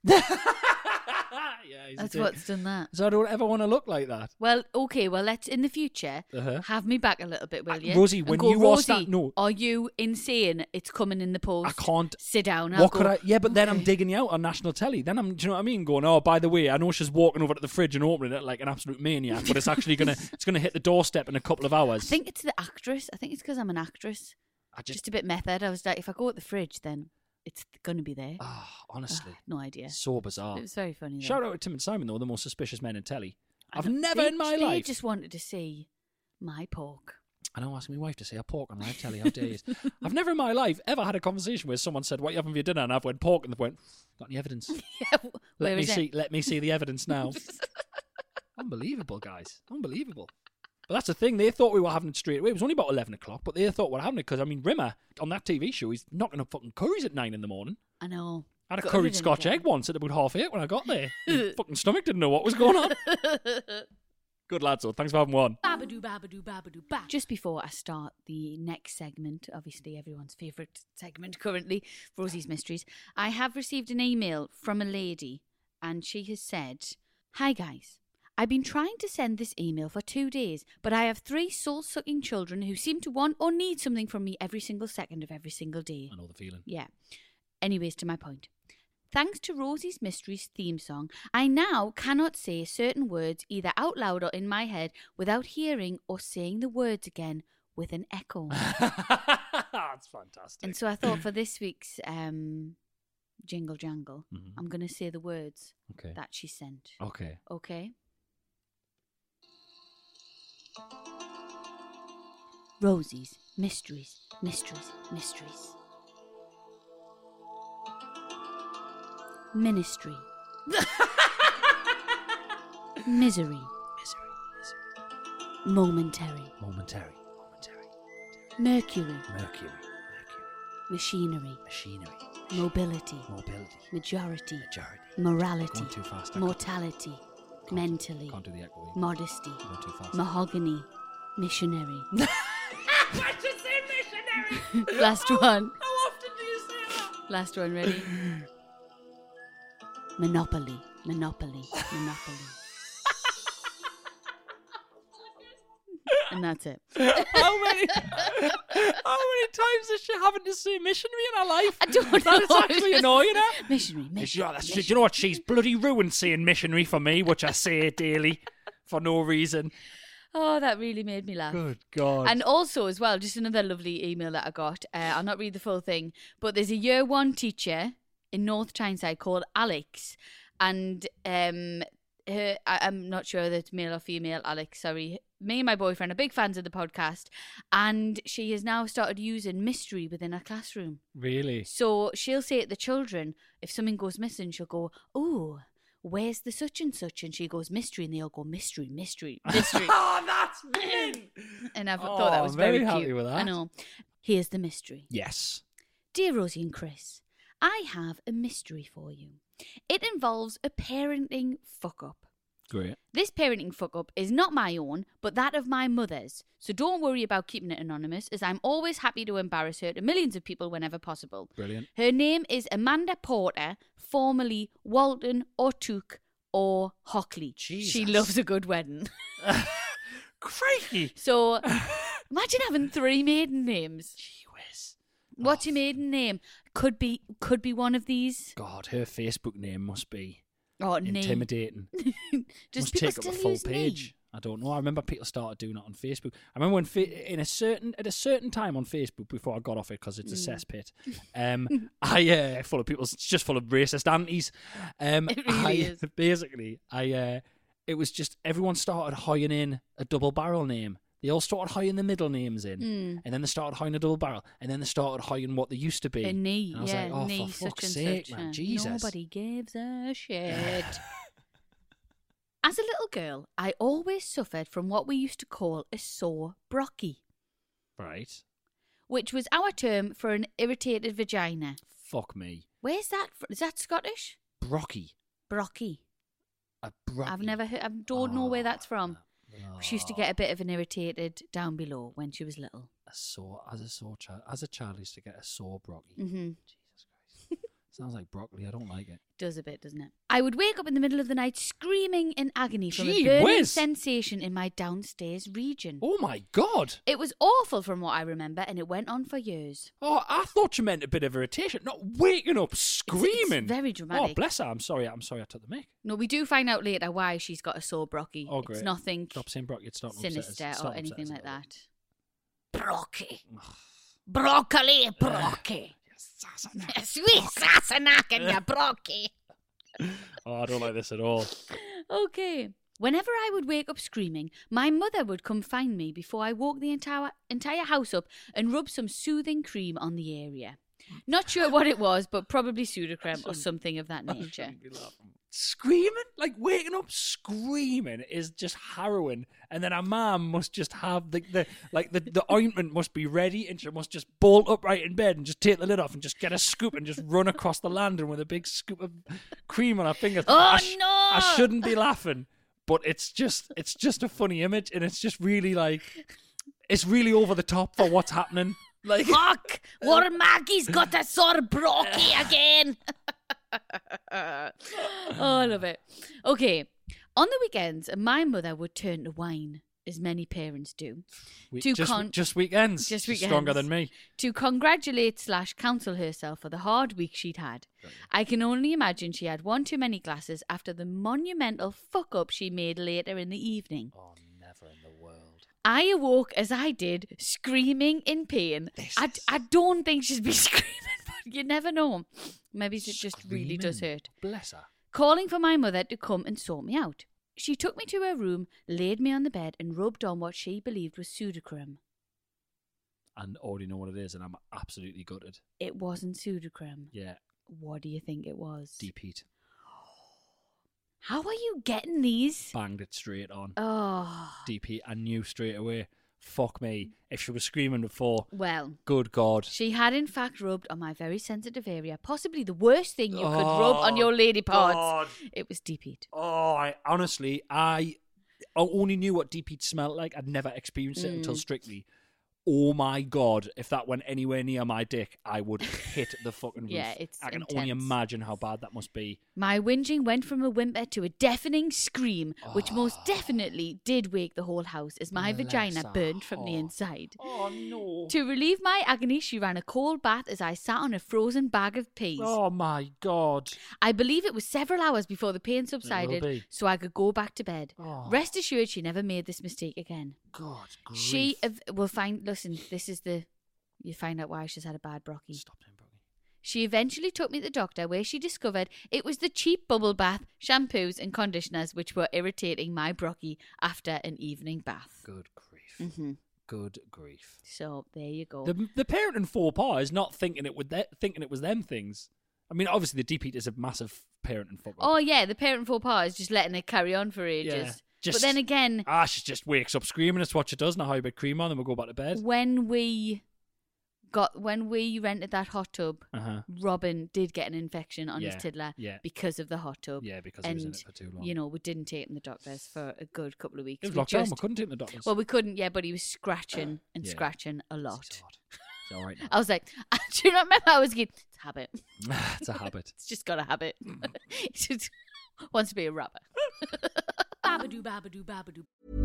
Yeah, he's a That's dick. what's done that. So I don't ever want to look like that. Well, okay. Well, let's in the future Uh-huh. have me back a little bit, will Uh, you? Rosie, And when go, you are Rosie, start- no. are you insane? It's coming in the post. I can't. Sit down. I'll What could go, I? Yeah, but then I'm okay. digging you out on national telly. Then I'm, do you know what I mean? Going, "Oh, by the way, I know she's walking over to the fridge and opening it like an absolute maniac, but it's actually gonna, it's gonna hit the doorstep in a couple of hours." I think it's the actress. I think it's because I'm an actress. I Just, just, a bit method. I was like, if I go at the fridge, then it's going to be there. ah, honestly, No idea. so bizarre. It was very funny. Though. Shout out to Tim and Simon, though, the most suspicious men in telly. I I've know- never they, in my they life. just wanted to see my pork. I know, asking my wife to say a pork on live telly. How dare you? I've never in my life ever had a conversation where someone said, "What are you having for your dinner?" And I've went pork, and they went, "Got any evidence? Yeah, Let where me is it? see. Let me see the evidence now." Unbelievable, guys. Unbelievable. But that's the thing. They thought we were having it straight away. It was only about eleven o'clock, but they thought we were having it because I mean, Rimmer on that T V show, he's knocking up fucking curries at nine in the morning. I know. I had a Got curried everything Scotch again. egg once at about half eight when I got there. My fucking stomach didn't know what was going on. Good lad, so thanks for having one. Babadoo, babadoo, babadoo, ba. Just before I start the next segment, obviously everyone's favourite segment currently, Rosie's Mysteries, I have received an email from a lady and she has said, "Hi guys, I've been trying to send this email for two days, but I have three soul-sucking children who seem to want or need something from me every single second of every single day." I know the feeling. Yeah. Anyways, to my point. Thanks to Rosie's Mysteries theme song, I now cannot say certain words either out loud or in my head without hearing or saying the words again with an echo. That's fantastic. And so I thought for this week's um, Jingle Jangle, Mhm. I'm going to say the words Okay. that she sent. Okay. Okay? Rosie's Mysteries, Mysteries, Mysteries. Ministry. Misery. Misery, misery. Momentary. Momentary, momentary. Mercury. Mercury, mercury. Machinery. Machinery. Mobility. Mobility. Majority. Majority. Morality. Going too fast. I Mortality. can't- Mentally. Can't do the echo. Modesty. Going too fast. Mahogany. Missionary. I should say missionary. Last one. How often do you say that? Last one, ready? Monopoly. Monopoly. Monopoly. And that's it. How many? How many times is she having to say missionary in her life? I don't That know. is actually annoying her. Missionary. It's- Missionary. yeah, that's, do you know what? She's bloody ruined saying missionary for me, which I say daily for no reason. Oh, that really made me laugh. Good God. And also, as well, just another lovely email that I got. Uh, I'll not read the full thing, but there's a year one teacher in North Tyneside called Alex, and um, her, I, I'm not sure whether it's male or female. Alex, sorry. Me and my boyfriend are big fans of the podcast, and she has now started using mystery within her classroom. Really? So she'll say to the children, if something goes missing, she'll go, "Oh, where's the such and such?" And she goes, "Mystery," and they all go, "Mystery, mystery, mystery." Oh, that's mint. And I Oh, thought that was I'm very, very happy cute. with that. I know. Here's the mystery. Yes. Dear Rosie and Chris, I have a mystery for you. It involves a parenting fuck-up. Great. This parenting fuck-up is not my own, but that of my mother's. So don't worry about keeping it anonymous, as I'm always happy to embarrass her to millions of people whenever possible. Brilliant. Her name is Amanda Porter, formerly Walton or Took or Hockley. Jesus. She loves a good wedding. Crikey. So imagine having three maiden names. Gee whiz. What's your maiden name? Could be could be one of these. God, her Facebook name must be Oh, name. intimidating. Does must people take up still a full use page. name? I don't know. I remember people started doing it on Facebook. I remember when fa- in a certain at a certain time on Facebook before I got off it because it's a Mm. cesspit. Um, I uh, full of people. It's just full of racist aunties. Um, It really I, is. Basically, I uh, it was just everyone started hiring in a double barrel name. They all started hiring the middle names in, Mm. and then they started hiring a double barrel, and then they started hiring what they used to be. A knee, And I was yeah, like, oh, knee, for such fuck's and sake, such. man, uh, Jesus! Nobody gives a shit. As a little girl, I always suffered from what we used to call a sore brocky, Right? which was our term for an irritated vagina. Fuck me, Where's that? fr- Is that Scottish? brocky. Brocky. A brocky. I've never heard. I don't know where that's from. Oh, She used to get a bit of an irritated down below when she was little. a sore as a sore child. As a child, I used to get a sore brocky. Mm-hmm. Jesus Christ, sounds like broccoli. I don't like it. Does a bit, doesn't it? I would wake up in the middle of the night screaming in agony from Gee a burning whiz. sensation in my downstairs region. Oh my God! It was awful from what I remember, and it went on for years. Oh, I thought you meant a bit of irritation, not waking up screaming. it's very Oh, dramatic. bless her. I'm sorry. I'm sorry. I took the mic. No, we do find out later why she's got a sore brocky. Oh, great. It's nothing Stop saying broccoli. It's not upset us. sinister It's or not upset anything us a like little that. Brocky. Broccoli, broccoli. Sweet Sassenach and your brocky. bit. Oh, I don't like this at all. Okay. Whenever I would wake up screaming, my mother would come find me before I woke the entire entire house up and rub some soothing cream on the area. Not sure what it was, but probably Sudocrem or something of that nature. Screaming, like waking up screaming, is just harrowing. And then our mum must just have the, the like the, the ointment must be ready, and she must just bolt upright in bed and just take the lid off and just get a scoop and just run across the landing with a big scoop of cream on her fingers. Oh, I sh- no! I shouldn't be laughing, but it's just it's just a funny image, and it's just really like it's really over the top for what's happening. Like, fuck, what Maggie's got that sort of brocky again. Oh, I love it. Okay, on the weekends, my mother would turn to wine, as many parents do. we, to just, con- just weekends. Just She's weekends. stronger than me. To congratulate slash counsel herself for the hard week she'd had. I can only imagine she had one too many glasses after the monumental fuck up she made later in the evening. Oh, never in the world. I awoke as I did, screaming in pain. I, is- I don't think she'd be screaming, but you never know. Maybe it just really does Screaming. hurt. Bless her. Calling for my mother to come and sort me out. She took me to her room, laid me on the bed, and rubbed on what she believed was Sudocrem. And already know what it is, and I'm absolutely gutted. It wasn't Sudocrem. Yeah, What do you think it was? deep heat. How are you getting these? Banged it straight on. Oh, Deep heat. I knew straight away. Fuck me. If she was screaming before, well, good God. she had in fact rubbed on my very sensitive area, possibly the worst thing you could Oh, rub on your lady parts. God. It was deep heat. Oh, I honestly, I only knew what deep heat smelled like. I'd never experienced it Mm. until Strictly. Oh my God, if that went anywhere near my dick, I would hit the fucking roof. Yeah, it's I can only intense. imagine how bad that must be. My whinging went from a whimper to a deafening scream, which most definitely did wake the whole house as my Bless vagina her burned from the heart. inside. Oh no. To relieve my agony, she ran a cold bath as I sat on a frozen bag of peas. Oh my God. I believe it was several hours before the pain be. subsided, so I could go back to bed. Oh. Rest assured, she never made this mistake again. God grief. She ev- will find. Listen, this is the. You find out why she's had a bad brocky. Stop saying broccoli. She eventually took me to the doctor, where she discovered it was the cheap bubble bath, shampoos, and conditioners which were irritating my brocky after an evening bath. Good grief. hmm Good grief. So there you go. The the parent in faux pas is not thinking it with that, thinking it was them things. I mean, obviously the deep heat is a massive parent in fuck up. Oh yeah, the parent faux pas is just letting it carry on for ages. Yeah, just- but then again, Ah, she just wakes up screaming. That's what she does. Now, how you bit cream on, then we'll go back to bed. when we got when we rented that hot tub, Uh huh. Robin did get an infection on Yeah, his tiddler yeah. because of the hot tub. Yeah, because he and was in it for too long. you know, we didn't take him to the doctors for a good couple of weeks. It was We lockdown. just- We couldn't take the doctors. well, we couldn't, yeah, but he was scratching and Yeah. scratching a It's lot. hard. It's all right now. I was like, do you not remember? I was getting, it's a habit. It's a habit. It's just got a habit. He just wants to be a rapper. Babadoo, babadoo, babadoo.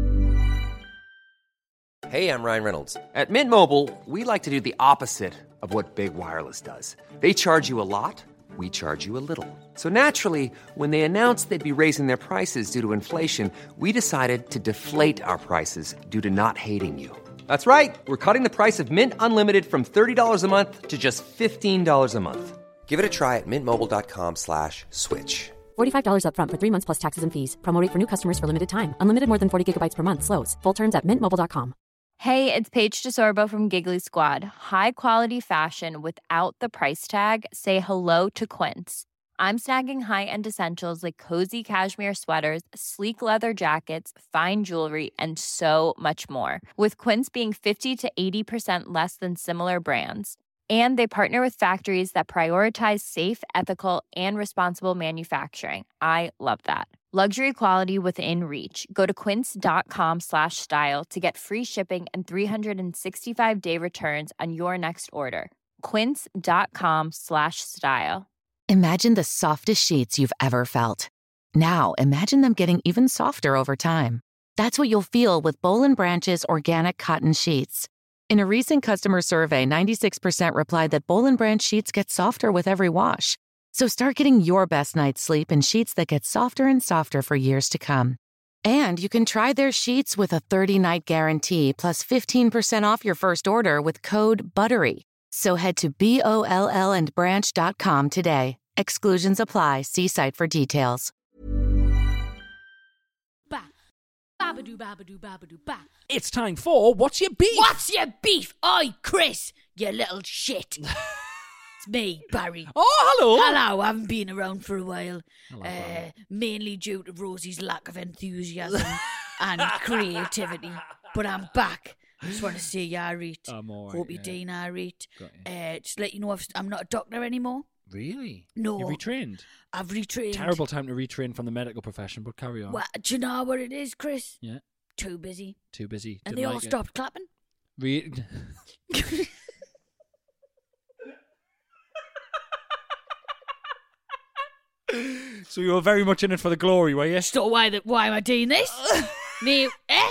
Hey, I'm Ryan Reynolds. At Mint Mobile, we like to do the opposite of what Big Wireless does. They charge you a lot, we charge you a little. So naturally, when they announced they'd be raising their prices due to inflation, we decided to deflate our prices due to not hating you. That's right. We're cutting the price of Mint Unlimited from thirty dollars a month to just fifteen dollars a month. Give it a try at mintmobile.com slash switch. forty-five dollars upfront for three months plus taxes and fees. Promo rate for new customers for limited time. Unlimited more than forty gigabytes per month. Slows full terms at mint mobile dot com. Hey, it's Paige DeSorbo from Giggly Squad. High quality fashion without the price tag. Say hello to Quince. I'm snagging high-end essentials like cozy cashmere sweaters, sleek leather jackets, fine jewelry, and so much more. With Quince being fifty to eighty percent less than similar brands. And they partner with factories that prioritize safe, ethical, and responsible manufacturing. I love that. Luxury quality within reach. Go to quince.com slash style to get free shipping and three sixty-five day returns on your next order. Quince.com slash style. Imagine the softest sheets you've ever felt. Now, imagine them getting even softer over time. That's what you'll feel with Boll and Branch's organic cotton sheets. In a recent customer survey, ninety-six percent replied that Boll and Branch sheets get softer with every wash. So start getting your best night's sleep in sheets that get softer and softer for years to come. And you can try their sheets with a thirty-night guarantee plus fifteen percent off your first order with code BUTTERY. So head to B O L L and branch dot com today. Exclusions apply. See site for details. Ba. Babadoo, babadoo, babadoo, ba. It's time for What's Your Beef? What's your beef? Oi, Chris, you little shit. It's me, Barry. Oh, hello. Hello, I haven't been around for a while. Hello, uh, Barry. mainly due to Rosie's lack of enthusiasm and creativity. But I'm back. Just want to say you alright. I'm all right, Hope you're yeah. doing alright. Got you. Uh, just let you know I've, I'm not a doctor anymore. Really? No. You retrained? I've retrained. Terrible time to retrain from the medical profession, but carry on. Well, do you know what it is, Chris? Yeah. Too busy. Too busy. And Didn't they all like it. stopped clapping. Re- So you were very much in it for the glory, were you? So why the, why am I doing this? Me, eh?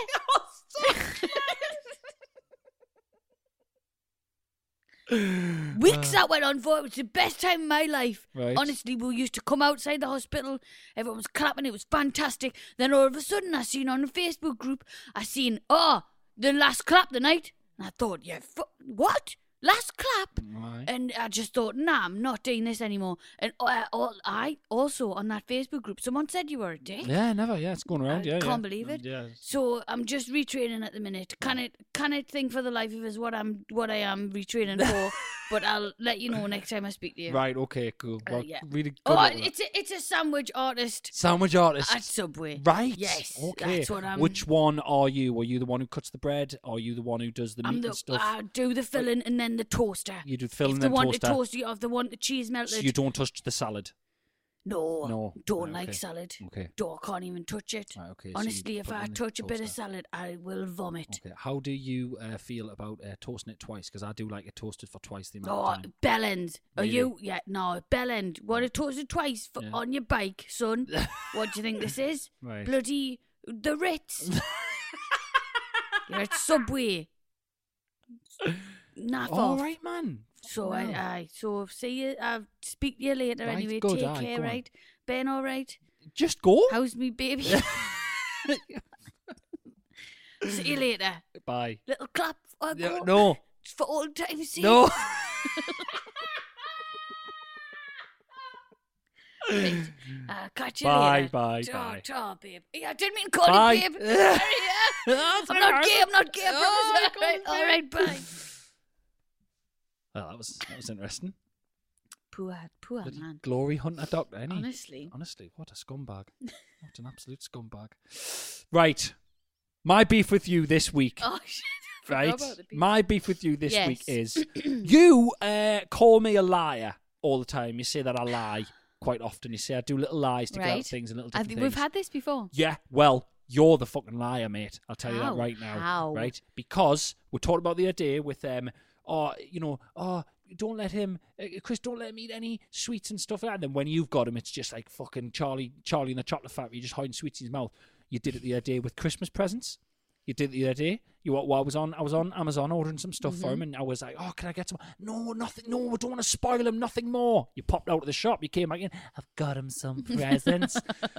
Weeks that went on for. It was the best time of my life. Right. Honestly, we used to come outside the hospital. Everyone was clapping. It was fantastic. Then all of a sudden, I seen on a Facebook group, I seen, oh, the last clap the night. And I thought, yeah, fu- what? Last clap? Right. And I just thought, nah, I'm not doing this anymore. And I, I also, on that Facebook group, someone said you were a dick. Yeah, never. Yeah, it's going around. I yeah, can't yeah. believe it. Yeah. So I'm just retraining at the minute. Can it can it think for the life of us what I'm what I am retraining for? But I'll let you know next time I speak to you. Right. Okay. Cool. Uh, Well, yeah. really good. Oh, luck with it's a it's a sandwich artist that. Sandwich artist. at Subway. Right. Yes. Okay. That's what I'm. Which one are you? Are you the one who cuts the bread? Or are you the one who does the meat I'm the and stuff? I do the filling and then the toaster. You do the filling if and they then want toaster. the toaster, if they want the cheese melted. So you don't touch the salad. No, No. don't Right, like okay. salad. Okay. No, I can't even touch it. Right, okay, so you Honestly, if put it I in the touch a bit of toaster. salad, I will vomit. Okay. How do you uh, feel about uh, toasting it twice? Because I do like it toasted for twice the amount Oh, of time. bellend. Are Really? you? Yeah, no, bellend. Want to toast it twice for, Yeah. on your bike, son? What do you think this is? Right. Bloody the Ritz. You're at Subway. Naff All off. right, man. So Wow. I, I, so see you. I'll speak to you later. Right, anyway, good, take aye, care. go on. Right, Ben. All right. Just go. How's me baby? See you later. Bye. Little clap. I Yeah, go. no. Just for old time's sake. No. Right. Uh, catch you Bye, later. bye, Ta- bye. ta, babe. Yeah, I didn't mean to call Bye. you babe. Sorry, yeah. I'm not gay. I'm not gay. I Oh, promise. All right, all right, bye. Well, that was that was interesting. Poor, poor Bloody man. glory hunter doctor, any? Honestly. Honestly, what a scumbag. What an absolute scumbag. Right. My beef with you this week. Oh shit. I forgot right? about the beef. My beef with you this Yes. week is you uh, call me a liar all the time. You say that I lie quite often. You say I do little lies to get out Right. things and little I different think things. we've had this before. Yeah, well, you're the fucking liar, mate. I'll tell you How? that right now. How? Right? Because we talked about the other day with um, oh, you know, oh, don't let him, uh, Chris, don't let him eat any sweets and stuff like that. And then when you've got him, it's just like fucking Charlie, Charlie in the chocolate factory, just hiding sweets in his mouth. You did it the other day with Christmas presents. You did it the other day. You well, I was on, I was on Amazon ordering some stuff for him, and I was like, "Oh, can I get some?" No, nothing. No, I don't want to spoil him. Nothing more. You popped out of the shop. You came back in. I've got him some presents.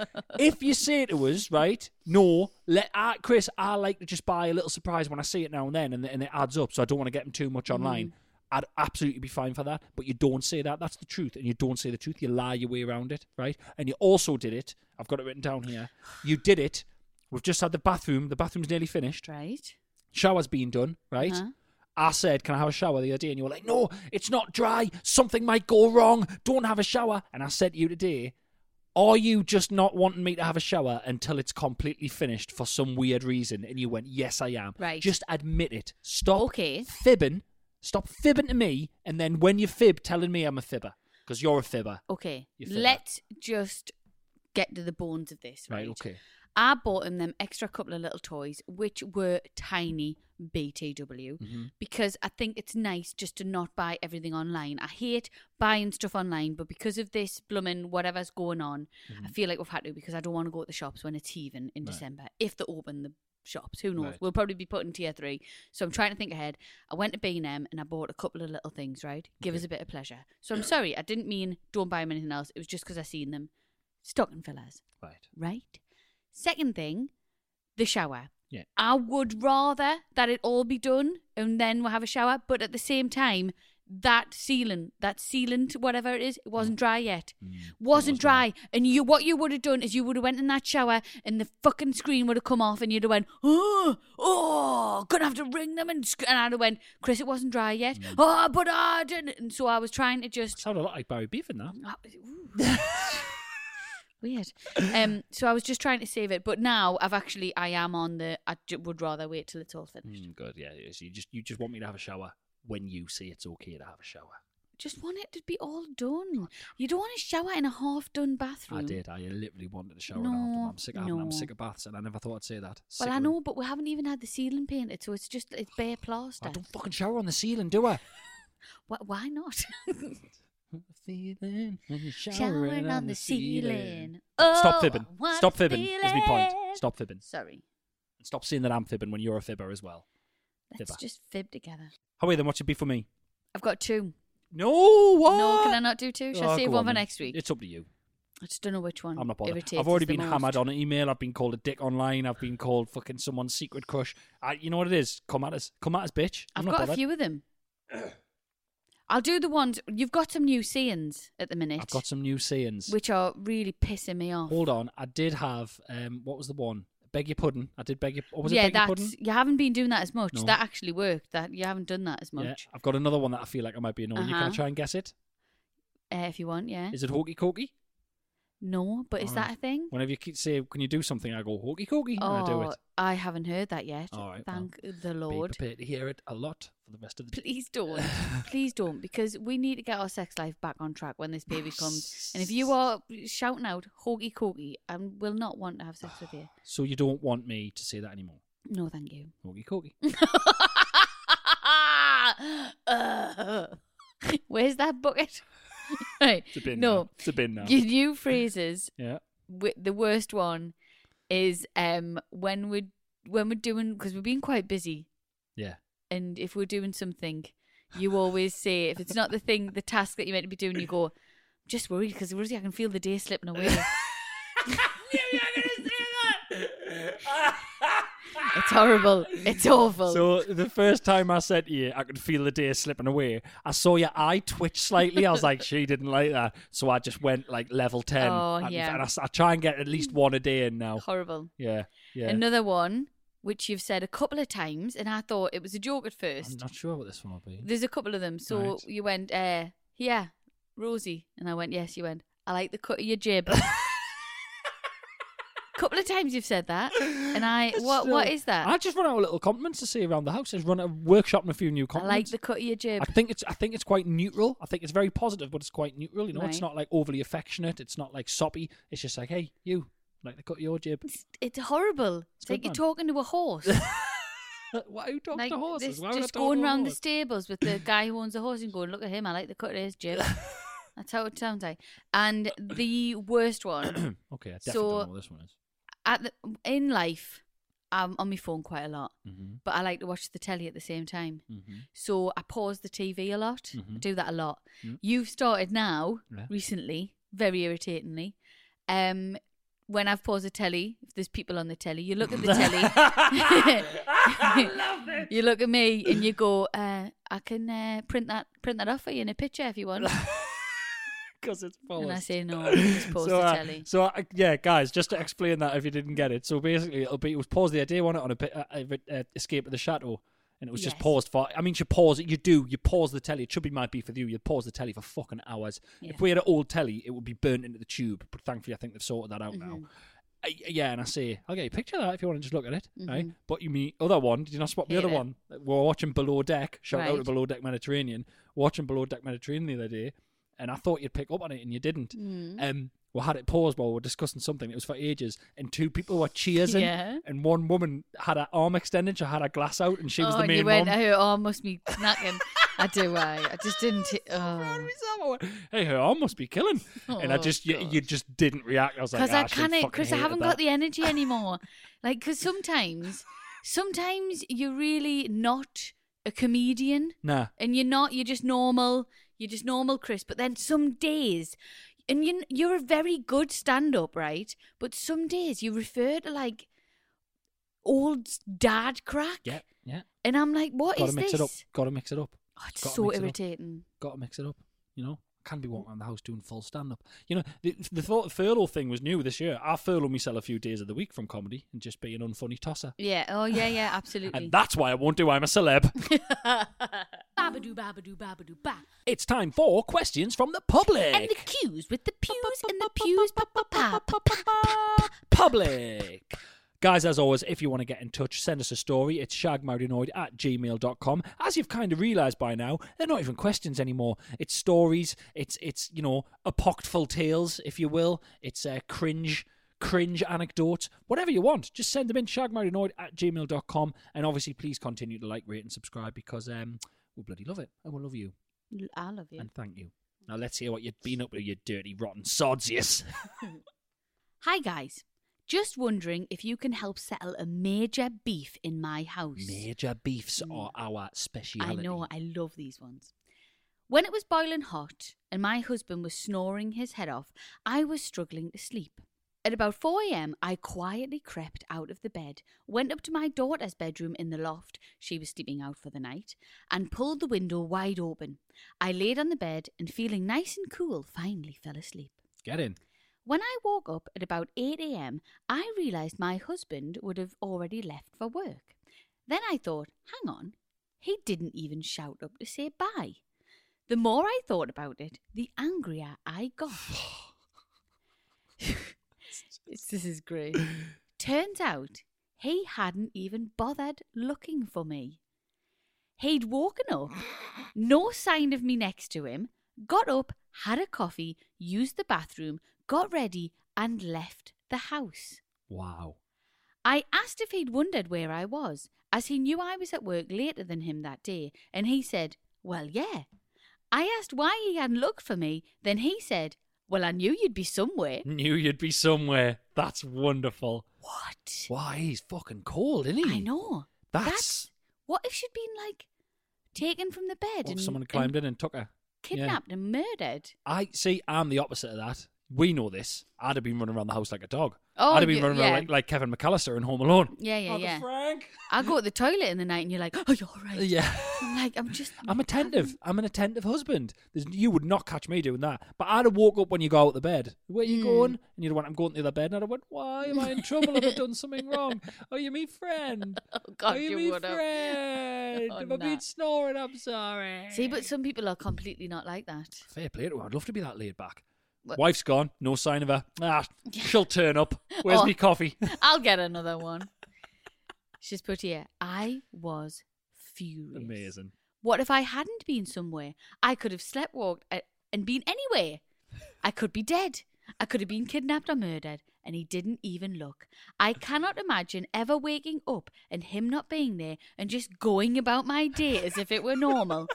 If you say to us, right? No, let I, Chris. I like to just buy a little surprise when I see it now and then, and, and it adds up. So I don't want to get him too much online. I'd absolutely be fine for that. But you don't say that. That's the truth, and you don't say the truth. You lie your way around it, right? And you also did it. I've got it written down here. You did it. We've just had the bathroom. The bathroom's nearly finished. Right. Shower's been done, right? Uh-huh. I said, can I have a shower the other day? And you were like, no, it's not dry. Something might go wrong. Don't have a shower. And I said to you today, are you just not wanting me to have a shower until it's completely finished for some weird reason? And you went, yes, I am. Right. Just admit it. Stop Okay. fibbing. Stop fibbing to me. And then when you fib, telling me I'm a fibber. Because you're a fibber. Okay. You feel Let's just get to the bones of this, right? Right, okay. I bought him them extra couple of little toys, which were tiny B T W, Mm-hmm. because I think it's nice just to not buy everything online. I hate buying stuff online, but because of this blooming whatever's going on, I feel like we've had to, because I don't want to go to the shops when it's heaving in Right. December. If they open the shops, who knows? Right. We'll probably be putting tier three. So I'm trying to think ahead. I went to B and M and I bought a couple of little things, right? Give us a bit of pleasure. So I'm sorry, I didn't mean don't buy them anything else. It was just because I seen them. Stocking fillers. Right. Right? Second thing, the shower. Yeah. I would rather that it all be done and then we'll have a shower, but at the same time, that sealant, that sealant, whatever it is, it wasn't dry yet. Wasn't dry. And you, what you would have done is you would have went in that shower and the fucking screen would have come off and you'd have went, oh, oh, gonna have to ring them. And, sc-. and I'd have went, Chris, it wasn't dry yet. Oh, but I didn't. And so I was trying to just... Sounded a lot like Barry Beef in that. Ooh. Weird. Um, so I was just trying to save it, but now I've actually I am on the. I j- would rather wait till it's all finished. Mm, good, yeah. yeah. So you just you just want me to have a shower when you say it's okay to have a shower. just want it to be all done. You don't want to shower in a half-done bathroom. I did. I literally wanted to shower No, in after. I'm sick of having, I'm no. sick of baths, and I never thought I'd say that. Sick Well, I of know, them. but we haven't even had the ceiling painted, so it's just it's bare plaster. I don't fucking shower on the ceiling, do I? Why, why not? Feeling when you're showering, Showering on the ceiling. Stop Oh, fibbing. what Stop fibbing is my point. feeling. Stop fibbing. Sorry. Stop saying that I'm fibbing when you're a fibber as well. Let's Fibber. just fib together. How are you then? What should be for me? I've got two. No, what? No, can I not do two? Shall Oh, I save go one on for then. next week? It's up to you. I just don't know which one I'm not bothered. irritates I've already us the been most. hammered on an email. I've been called a dick online. I've been called fucking someone's secret crush. I, you know what it is? Come at us. Come at us, bitch. I'm I've not got bothered. a few of them. I'll do the ones. You've got some new sayings at the minute, I've got some new sayings. which are really pissing me off. Hold on. I did have, um, what was the one? Beg your pudding. I did beg your, or was yeah, it beg your that's pudding? you haven't been doing that as much. No. That actually worked. That you haven't done that as Yeah. much. I've got another one that I feel like I might be annoying. You can I Uh-huh. try and guess it? Uh, if you want, yeah. Is it hokey cokey? No, but is Alright. that a thing? Whenever you keep say, can you do something? I go hokey cokey, Oh, and I do it. I haven't heard that yet. All right, well, Thank the Be Lord. prepared to hear it a lot for the rest of the day. Please don't. Please don't, because we need to get our sex life back on track when this baby comes. And if you are shouting out hokey cokey, I will not want to have sex with you. So you don't want me to say that anymore? No, thank you. Hokey cokey. Uh, where's that bucket? Right. It's a bin no, now. It's a bin now. Your new phrases. Yeah. wi- The worst one is um when we're when we're doing, because we're being quite busy, Yeah. and if we're doing something, you always say, if it's not the thing, the task that you're meant to be doing, you go, I'm just worried because Rosie, I can feel the day slipping away. It's horrible. It's awful. So the first time I said to you, I could feel the day slipping away, I saw your eye twitch slightly. I was like, she didn't like that. So I just went like level ten. Oh, and, yeah. And I, s- I try and get at least one a day in now. Horrible. Yeah. Yeah. Another one, which you've said a couple of times, and I thought it was a joke at I'm first. not sure what this one will be. There's a couple of them. So Right. you went, uh, yeah, Rosie. And I went, yes. You went, I like the cut of your jib. Couple of times you've said that, and I what So, what is that? I just run out of little compliments to say around the house. I just run a workshop and a few new I like compliments. the cut of your jib. I think it's I think it's quite neutral. I think it's very positive, but it's quite neutral. You know, it's Right. not like overly affectionate. It's not like soppy. It's just like, hey, you like the cut of your jib. It's, it's horrible. It's, It's like good, you're man. talking to a horse. Why are you talking like to horses? this, Why would I just talk going to a around the horse? stables with the guy who owns the horse and going, look at him, I like the cut of his jib. That's how it sounds like. And the worst one, Okay, I definitely So- don't know what this one is. at the, in life, I'm on my phone quite a lot, Mm-hmm. but I like to watch the telly at the same time. Mm-hmm. So I pause the T V a lot. I Mhm. do that a lot. Mm. You've started now, Yeah. recently, very irritatingly. Um, when I've paused the telly, if there's people on the telly, you look at the telly. I love it. You look at me and you go, uh, I can uh, print that print that off for you in a picture if you want. Because it's paused. And I say no, just pause so, the uh, telly. So uh, yeah, guys, just to explain that if you didn't get it, so basically it'll be it was paused the other day, wasn't it, on a bit, uh, uh, Escape of the Chateau, and it was just Yes. paused for. I mean, you pause it, you do, you pause the telly. It should be might be for you. You pause the telly for fucking hours. Yeah. If we had an old telly, it would be burnt into the tube. But thankfully, I think they've sorted that out Mm-hmm. now. Uh, yeah, and I say, I'll get you a picture of that if you want to just look at it, right? Mhm. But you mean other one? Did you not spot the Hate other it. one? We were watching Below Deck. Shout out to Right. Below Deck Mediterranean. Watching Below Deck Mediterranean the other day, and I thought you'd pick up on it, and you didn't. Mm. Um, we had it paused while we were discussing something. It was for ages, and two people were cheersing, Yeah. and one woman had her arm extended, she had her glass out, and she was oh, the and main you went, one. her arm must be knacking. I do, I. I just didn't. Oh. Hey, her arm must be killing, and I Oh, just you, God. you just didn't react. I was like, Because ah, I she can't, fucking Chris, I hated haven't that. got the energy anymore. Like, because sometimes, sometimes you're really not a comedian, Nah, and you're not. You're just normal. You're just normal, Chris. But then some days, and you, you're a very good stand-up, right? But some days you refer to like old dad crack, yeah, yeah. and I'm like, what Got is to mix this? it up. Got to mix it up. Oh, it's Gotta so mix it up. irritating. Got to mix it up. You know, can't be walking around the house doing full stand up. You know, the, the thought furlough thing was new this year. I furlough myself a few days of the week from comedy and just be an unfunny tosser. Yeah. Oh, yeah, yeah, absolutely. And that's why I won't do I'm a celeb. Babadoo, babadoo, babadoo, ba. It's time for questions from the public. And the cues with the pews and the pews. Pa, pa, pa, pa, pa, pa, pa. Public. Guys, as always, if you want to get in touch, send us a story. It's shagmarinoid at gmail dot com. As you've kind of realised by now, they're not even questions anymore. It's stories. It's, it's you know, apocryphal tales, if you will. It's uh, cringe cringe anecdotes. Whatever you want. Just send them in, shagmarinoid at gmail dot com. And obviously, please continue to like, rate and subscribe because um, we'll bloody love it. And we'll love you. I love you. And thank you. Now let's hear what you've been up to, you dirty, rotten sods, yes. Hi, guys. Just wondering if you can help settle a major beef in my house. Major beefs are our speciality. I know, I love these ones. When it was boiling hot and my husband was snoring his head off, I was struggling to sleep. At about four a.m, I quietly crept out of the bed, went up to my daughter's bedroom in the loft, she was sleeping out for the night, and pulled the window wide open. I laid on the bed and, feeling nice and cool, finally fell asleep. Get in. When I woke up at about eight a.m, I realised my husband would have already left for work. Then I thought, hang on, he didn't even shout up to say bye. The more I thought about it, the angrier I got. This is great. Turns out he hadn't even bothered looking for me. He'd woken up, no sign of me next to him, got up, had a coffee, used the bathroom, got ready and left the house. Wow. I asked if he'd wondered where I was, as he knew I was at work later than him that day, and he said, well, yeah. I asked why he hadn't looked for me, then he said, well, I knew you'd be somewhere. Knew you'd be somewhere. That's wonderful. What? Why, he's fucking cold, isn't he? I know. That's... That's... What if she'd been, like, taken from the bed Or and... someone climbed and in and took her. kidnapped and murdered? I see, I'm the opposite of that. We know this. I'd have been running around the house like a dog. Oh, I'd have been you- running yeah. around like, like Kevin McAllister in Home Alone. Yeah, yeah, Uncle yeah. Frank. I go to the toilet in the night and you're like, oh, you're all right. Yeah. I'm like, I'm just... I'm attentive. I'm an attentive husband. There's, you would not catch me doing that. But I'd have woke up when you go out the bed. Where you Mm. going? And you'd went, I'm going to the other bed. And I'd have went, why am I in trouble? Have I done something wrong? Are you me friend? Oh, God, Are you, you me would have. friend? Oh, Have I nah. been snoring? I'm sorry. See, but some people are completely not like that. Fair play to her. I'd love to be that laid back. What? Wife's gone. No sign of her. Ah, she'll turn up. Where's Oh. me coffee? I'll get another one. She's put here, I was furious. Amazing. What if I hadn't been somewhere? I could have sleptwalked uh, and been anywhere. I could be dead. I could have been kidnapped or murdered, and he didn't even look. I cannot imagine ever waking up and him not being there and just going about my day as if it were normal.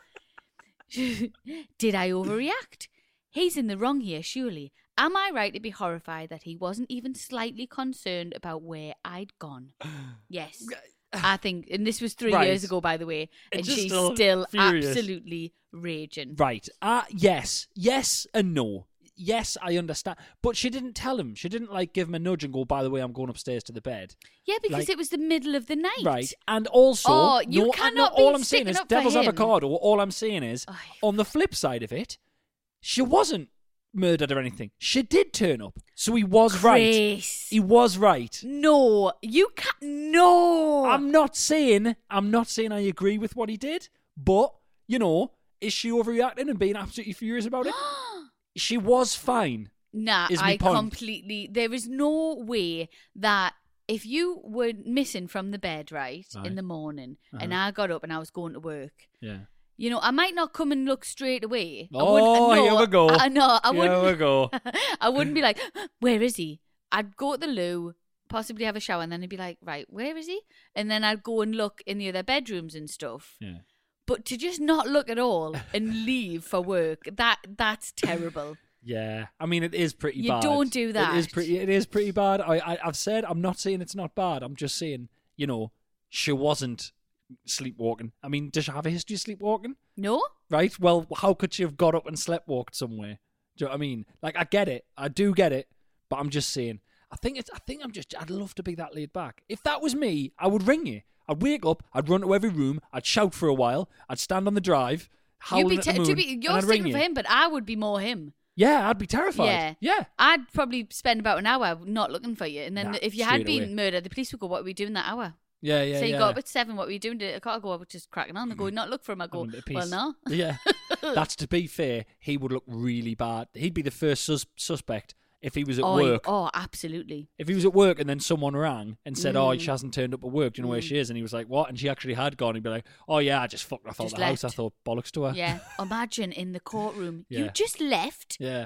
Did I overreact? He's in the wrong here, surely. Am I right to be horrified that he wasn't even slightly concerned about where I'd gone? Yes. I think, and this was three Right. years ago, by the way, and It's just she's still still furious. absolutely raging. Right. Uh, yes. Yes and no. Yes, I understand. But she didn't tell him. She didn't, like, give him a nudge and go, by the way, I'm going upstairs to the bed. Yeah, because Like- it was the middle of the night. Right. And also, Oh, you no, cannot no, be all I'm saying sticking is, up for devil's him. avocado, all I'm saying is, Ay. on the flip side of it, she wasn't murdered or anything. She did turn up. So he was right. Chris. He was right. No, you can't. No. I'm not saying I'm not saying I agree with what he did, but you know, is she overreacting and being absolutely furious about it? She was fine. Nah, is my I point. completely. There is no way that if you were missing from the bed, right, Right. in the morning, and Uh-huh. I got up and I was going to work, Yeah. you know, I might not come and look straight away. I Oh, wouldn't- no, here we go. I know. I Here wouldn't. we go. I wouldn't be like, where is he? I'd go to the loo, possibly have a shower, and then I'd be like, right, where is he? And then I'd go and look in the other bedrooms and stuff. Yeah. But to just not look at all and leave for work, that that's terrible. Yeah, I mean it is pretty You bad. don't do that. It is pretty. It is pretty bad. I, I, I've said I'm not saying it's not bad. I'm just saying, you know, she wasn't sleepwalking. I mean, does she have a history of sleepwalking? No? Right. Well, how could she have got up and sleptwalked somewhere? Do you know what I mean? Like, I get it. I do get it. But I'm just saying. I think it's. I think I'm just. I'd love to be that laid back. If that was me, I would ring you. I'd wake up. I'd run to every room. I'd shout for a while. I'd stand on the drive, howling You'd be at the te- moon, to be, and you're I'd ring sticking you. for him, but I would be more him. Yeah, I'd be terrified. Yeah. Yeah. I'd probably spend about an hour not looking for you. And then Nah, if you had straight been away. murdered, the police would go, what were we doing that hour? Yeah, yeah, so you yeah. got up at seven, what were you doing? I can't go, I was just cracking on. They go, not look for him. I go, Having a bit of well, peace. no. Yeah. That's to be fair, he would look really bad. He'd be the first sus- suspect If he was at oh, work. Oh, absolutely. If he was at work and then someone rang and said, Mm. oh, she hasn't turned up at work, do you know Mm. where she is? And he was like, what? And she actually had gone. He'd be like, oh, yeah, I just fucked off out Just the house. I left. thought, bollocks to her. Yeah. Imagine in the courtroom. Yeah. You just left. Yeah.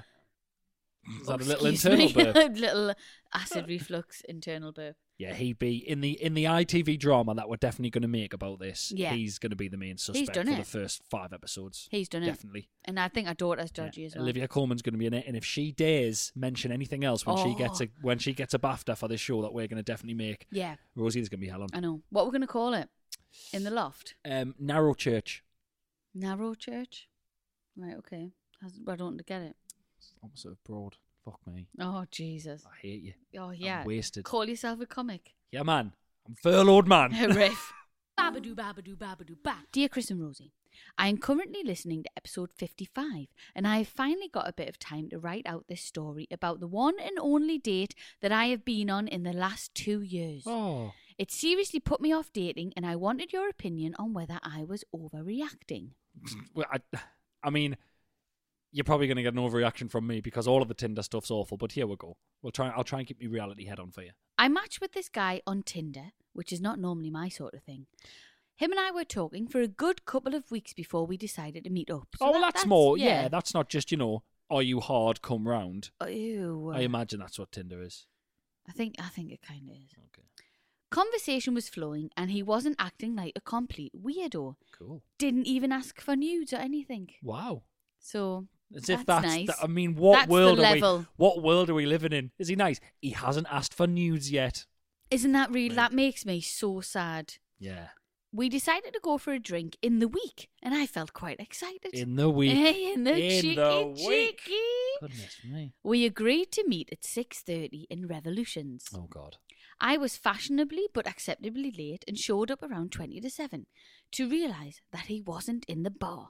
Is that Oh, a little excuse internal me. burp? Little acid reflux internal burp. Yeah, he'd be in the in the I T V drama that we're definitely going to make about this. Yeah. He's going to be the main suspect done for it. the first five episodes. He's done it. Definitely. And I think our daughter's Yeah. dodgy as well. Olivia Colman's going to be in it, and if she dares mention anything else when she Oh. gets a when she gets a BAFTA for this show that we're going to definitely make, Yeah. Rosie's going to be hell on. I know. What we're going to call it? In the loft? Um, Narrow Church. Narrow church? Right, okay. Has- I don't get it. Opposite of broad. Fuck me. Oh, Jesus. I hate you. Oh, yeah. I'm wasted. Call yourself a comic. Yeah, man. I'm furloughed, man. Riff. Babadoo, babadoo, babadoo, ba. Dear Chris and Rosie, I am currently listening to episode fifty-five, and I have finally got a bit of time to write out this story about the one and only date that I have been on in the last two years. Oh. It seriously put me off dating, and I wanted your opinion on whether I was overreacting. Well, I, I mean, you're probably going to get an overreaction from me because all of the Tinder stuff's awful. But here we go. We'll try. I'll try and keep my reality head on for you. I matched with this guy on Tinder, which is not normally my sort of thing. Him and I were talking for a good couple of weeks before we decided to meet up. So oh, well, that- that's, more. Yeah. yeah. that's not just, you know, are you hard, come round. Ew. I imagine that's what Tinder is. I think I think it kind of is. Okay. Conversation was flowing, and he wasn't acting like a complete weirdo. Cool. Didn't even ask for nudes or anything. Wow. So As if that's that's. nice. the- I mean, what That's the world are level. we? What world are we living in? Is he nice? He hasn't asked for nudes yet. Isn't that real? Right. That makes me so sad. Yeah. We decided to go for a drink in the week, and I felt quite excited. In the week. Hey, in the In cheeky, the week. cheeky. Goodness me. We agreed to meet at six thirty in Revolutions. Oh God. I was fashionably but acceptably late and showed up around twenty to seven to realise that he wasn't in the bar.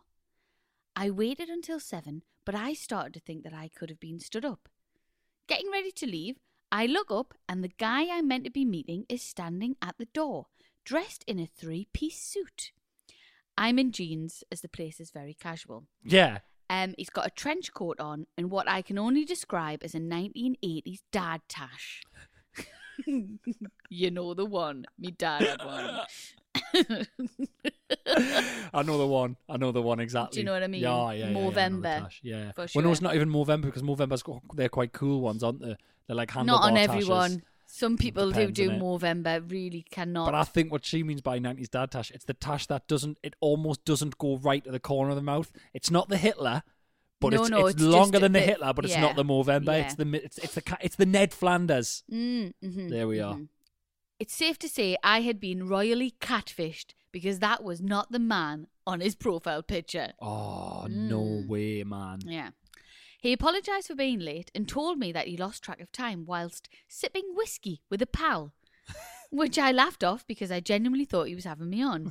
I waited until seven, but I started to think that I could have been stood up. Getting ready to leave, I look up and the guy I'm meant to be meeting is standing at the door, dressed in a three-piece suit. I'm in jeans as the place is very casual. Yeah. Um, he's got a trench coat on and what I can only describe as a nineteen eighties dad tash. You know the one. Me dad had one. I know the one. I know the one exactly. Do you know what I mean? Yeah, yeah, yeah. yeah, I know the Movember, tash, Yeah. for Well, no, it's sure. not even Movember because Movember's got, they're quite cool ones, aren't they? They're like handlebar Not on tashes. everyone. Some people who Depends, do innit? Movember really cannot. But I think what she means by nineties dad tash, it's the tash that doesn't, it almost doesn't go right to the corner of the mouth. It's not the Hitler, but No, it's, no, it's it's longer just a than the bit- Hitler, but it's yeah, not the Movember. yeah. It's the mi- it's, it's the ca- it's the Ned Flanders. Mm, mhm, There we are. mhm. It's safe to say I had been royally catfished because that was not the man on his profile picture. Oh no Mm. way, man! Yeah. He apologised for being late and told me that he lost track of time whilst sipping whiskey with a pal, which I laughed off because I genuinely thought he was having me on.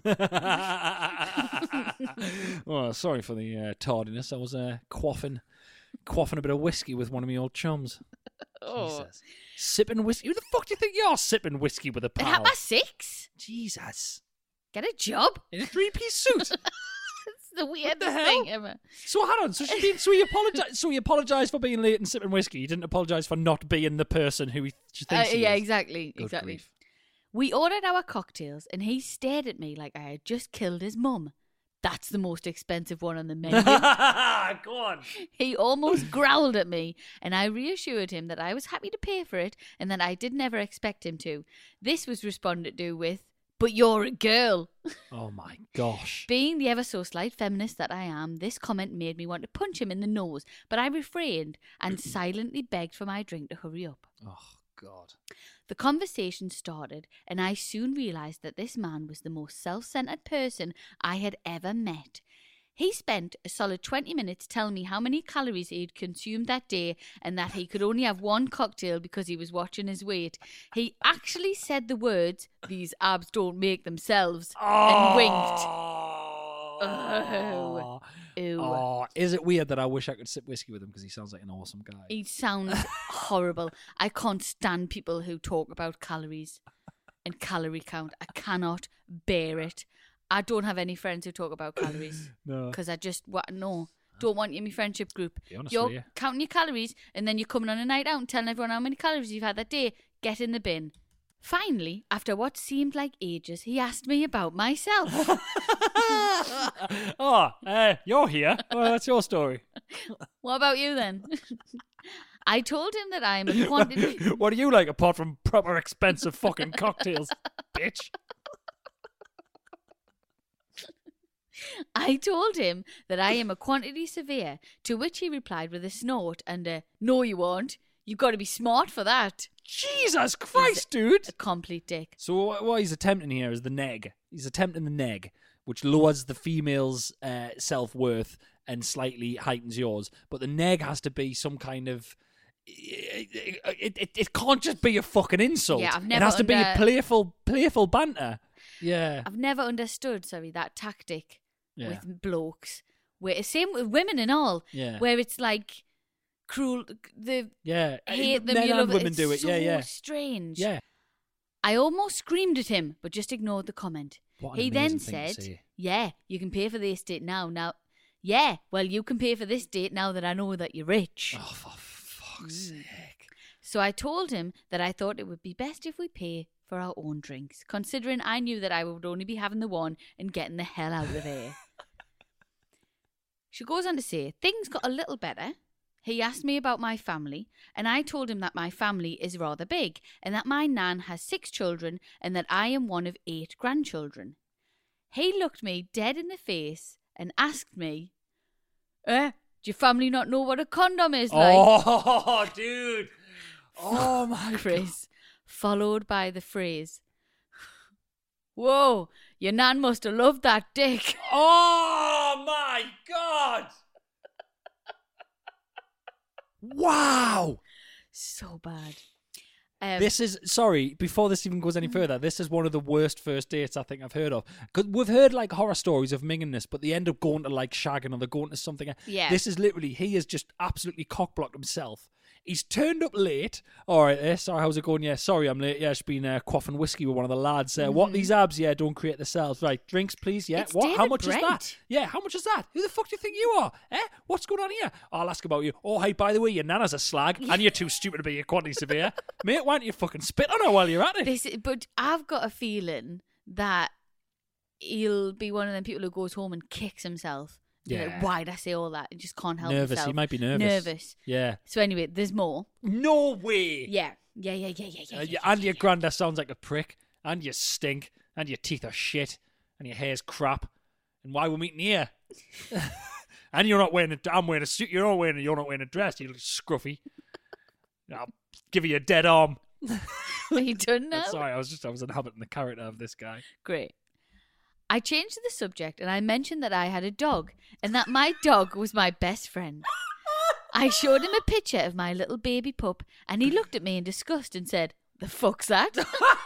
Well, sorry for the uh, tardiness. I was uh, quaffing, quaffing a bit of whiskey with one of my old chums. Oh. Jesus. Sipping whiskey? Who the fuck do you think you're sipping whiskey with a At pal? half past six? Jesus. Get a job? In a three-piece suit? It's the weirdest the hell? thing ever. So hold on. So she did. So he apologized. So he apologized for being late and sipping whiskey. He didn't apologize for not being the person who he she Uh, thinks he yeah, is. exactly. Good exactly. grief. We ordered our cocktails and he stared at me like I had just killed his mum. That's the most expensive one on the menu. Go on. He almost growled at me, and I reassured him that I was happy to pay for it and that I did never expect him to. This was responded to with, "But you're a girl." Oh my gosh. Being the ever so slight feminist that I am, this comment made me want to punch him in the nose, but I refrained and silently begged for my drink to hurry up. Oh God. The conversation started, and I soon realised that this man was the most self-centred person I had ever met. He spent a solid twenty minutes telling me how many calories he had consumed that day and that he could only have one cocktail because he was watching his weight. He actually said the words, "These abs don't make themselves," and winked. Oh. Ew. Oh, is it weird that I wish I could sip whiskey with him because he sounds like an awesome guy? He sounds horrible. I can't stand people who talk about calories and calorie count. I cannot bear it. I don't have any friends who talk about calories No. because I just what no. don't want you in my friendship group. Be honest You're with you. counting your calories and then you're coming on a night out and telling everyone how many calories you've had that day. Get in the bin. Finally, after what seemed like ages, he asked me about myself. Oh, uh, you're here. Well, that's your story. What about you then? I told him that I am a quantity... What do you like apart from proper expensive fucking cocktails, bitch? I told him that I am a quantity surveyor, to which he replied with a snort and a, no you won't. You've got to be smart for that. Jesus Christ, dude. A complete dick. So what, what he's attempting here is the neg. He's attempting the neg, which lowers the female's uh, self-worth and slightly heightens yours. But the neg has to be some kind of... It, it, it, it can't just be a fucking insult. Yeah, I've it never has to be a under- playful, playful banter. Yeah. I've never understood, sorry, that tactic Yeah. with blokes. Where, same with women and all. Yeah. Where it's like cruel... The Yeah. hate them, Men you and love it. women It's do it. so Yeah, yeah. strange. Yeah. I almost screamed at him, but just ignored the comment. What an He then amazing thing to said, say. yeah, you can pay for this date now. Now, yeah, well, you can pay for this date now that I know that you're rich. Oh, for fuck's sake. So I told him that I thought it would be best if we pay for our own drinks, considering I knew that I would only be having the one and getting the hell out of there. She goes on to say, things got a little better. He asked me about my family, and I told him that my family is rather big, and that my nan has six children, and that I am one of eight grandchildren. He looked me dead in the face and asked me, eh, do your family not know what a condom is like? Oh, dude. Oh, my Chris, followed by the phrase, whoa, your nan must have loved that dick. Oh, my God. Wow. So bad. Um, This is, sorry, before this even goes any further, this is one of the worst first dates I think I've heard of. Because we've heard like horror stories of mingingness, but they end up going to like shagging or they're going to something. Yeah. This is literally, he has just absolutely cockblocked himself. He's turned up late. All right, eh, sorry, how's it going? Yeah, sorry, I'm late. Yeah, just been uh, quaffing whiskey with one of the lads. Uh, What, these abs? Yeah, don't create the cells. Right, drinks, please. Yeah, It's what? How David much is that? Brent. Yeah, how much is that? Who the fuck do you think you are? Eh? What's going on here? I'll ask about you. Oh, hey, by the way, your nana's a slag, and you're too stupid to be a quantity surveyor. Mate, why don't you fucking spit on her while you're at it? this, but I've got a feeling that he'll be one of them people who goes home and kicks himself. You're Yeah. Like, why'd I say all that? He just can't help Nervous. himself. He might be nervous. Nervous. Yeah. So anyway, there's more. No way. Yeah. Yeah, yeah, yeah, yeah, yeah. Uh, yeah, yeah, yeah, and your yeah. granda sounds like a prick, and you stink, and your teeth are shit, and your hair's crap. And why we're meeting here? And you're not wearing a. I'm wearing a suit. You're not wearing. A, you're not wearing a dress. You look scruffy. I'll give you a dead arm. Are you done now? Sorry, I was just. I was inhabiting the character of this guy. Great. I changed the subject and I mentioned that I had a dog and that my dog was my best friend. I showed him a picture of my little baby pup and he looked at me in disgust and said, the fuck's that?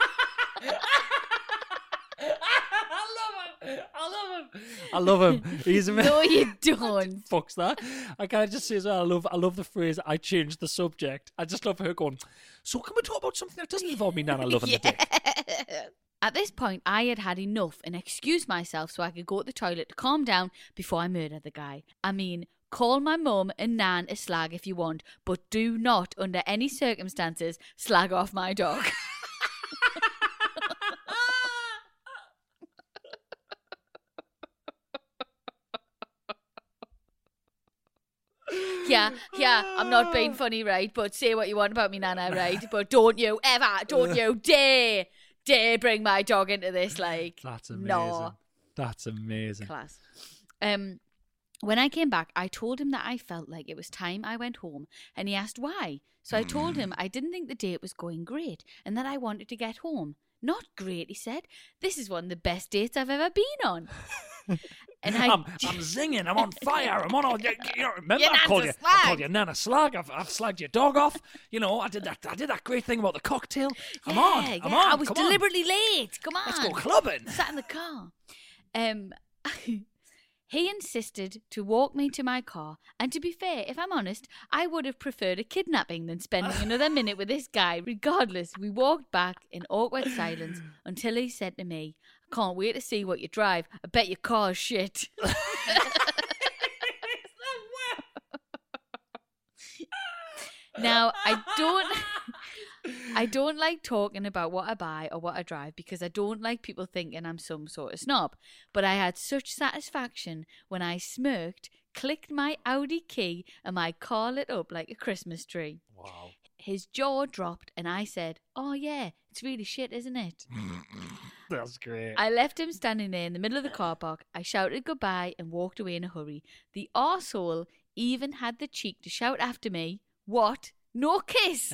I love him. I love him. He's amazing. No, you don't. Fucks that. I kind of just say as well, I love I love the phrase, I changed the subject. I just love her going, so can we talk about something that doesn't involve me nana loving the dick? At this point, I had had enough and excused myself so I could go to the toilet to calm down before I murder the guy. I mean, call my mum and nan a slag if you want, but do not, under any circumstances, slag off my dog. Yeah, yeah, I'm not being funny, right? But say what you want about me, Nana, right? But don't you ever, don't you dare, dare bring my dog into this, like. That's amazing. No. That's amazing. Class. Um, when I came back, I told him that I felt like it was time I went home, and he asked why. So I told him I didn't think the date was going great, and that I wanted to get home. Not great, he said. This is one of the best dates I've ever been on. And I, I'm, I'm zinging. I'm on fire. I'm on all. You, you know, remember, Your I called nan's you. a I slag. called you Nana Slag. I've, I've slagged your dog off. You know, I did that. I did that great thing about the cocktail. I'm yeah, on. I'm yeah, on. I was Come on. deliberately late. Come on. Let's go clubbing. Sat in the car. Um, he insisted to walk me to my car. And to be fair, if I'm honest, I would have preferred a kidnapping than spending another minute with this guy. Regardless, we walked back in awkward silence until he said to me, I can't wait to see what you drive. I bet your car's shit. It's the Now, I don't... I don't like talking about what I buy or what I drive because I don't like people thinking I'm some sort of snob. But I had such satisfaction when I smirked, clicked my Audi key, and my car lit up like a Christmas tree. Wow. His jaw dropped and I said, "Oh yeah, it's really shit, isn't it?" That's great. I left him standing there in the middle of the car park. I shouted goodbye and walked away in a hurry. The arsehole even had the cheek to shout after me, "What? No kiss?"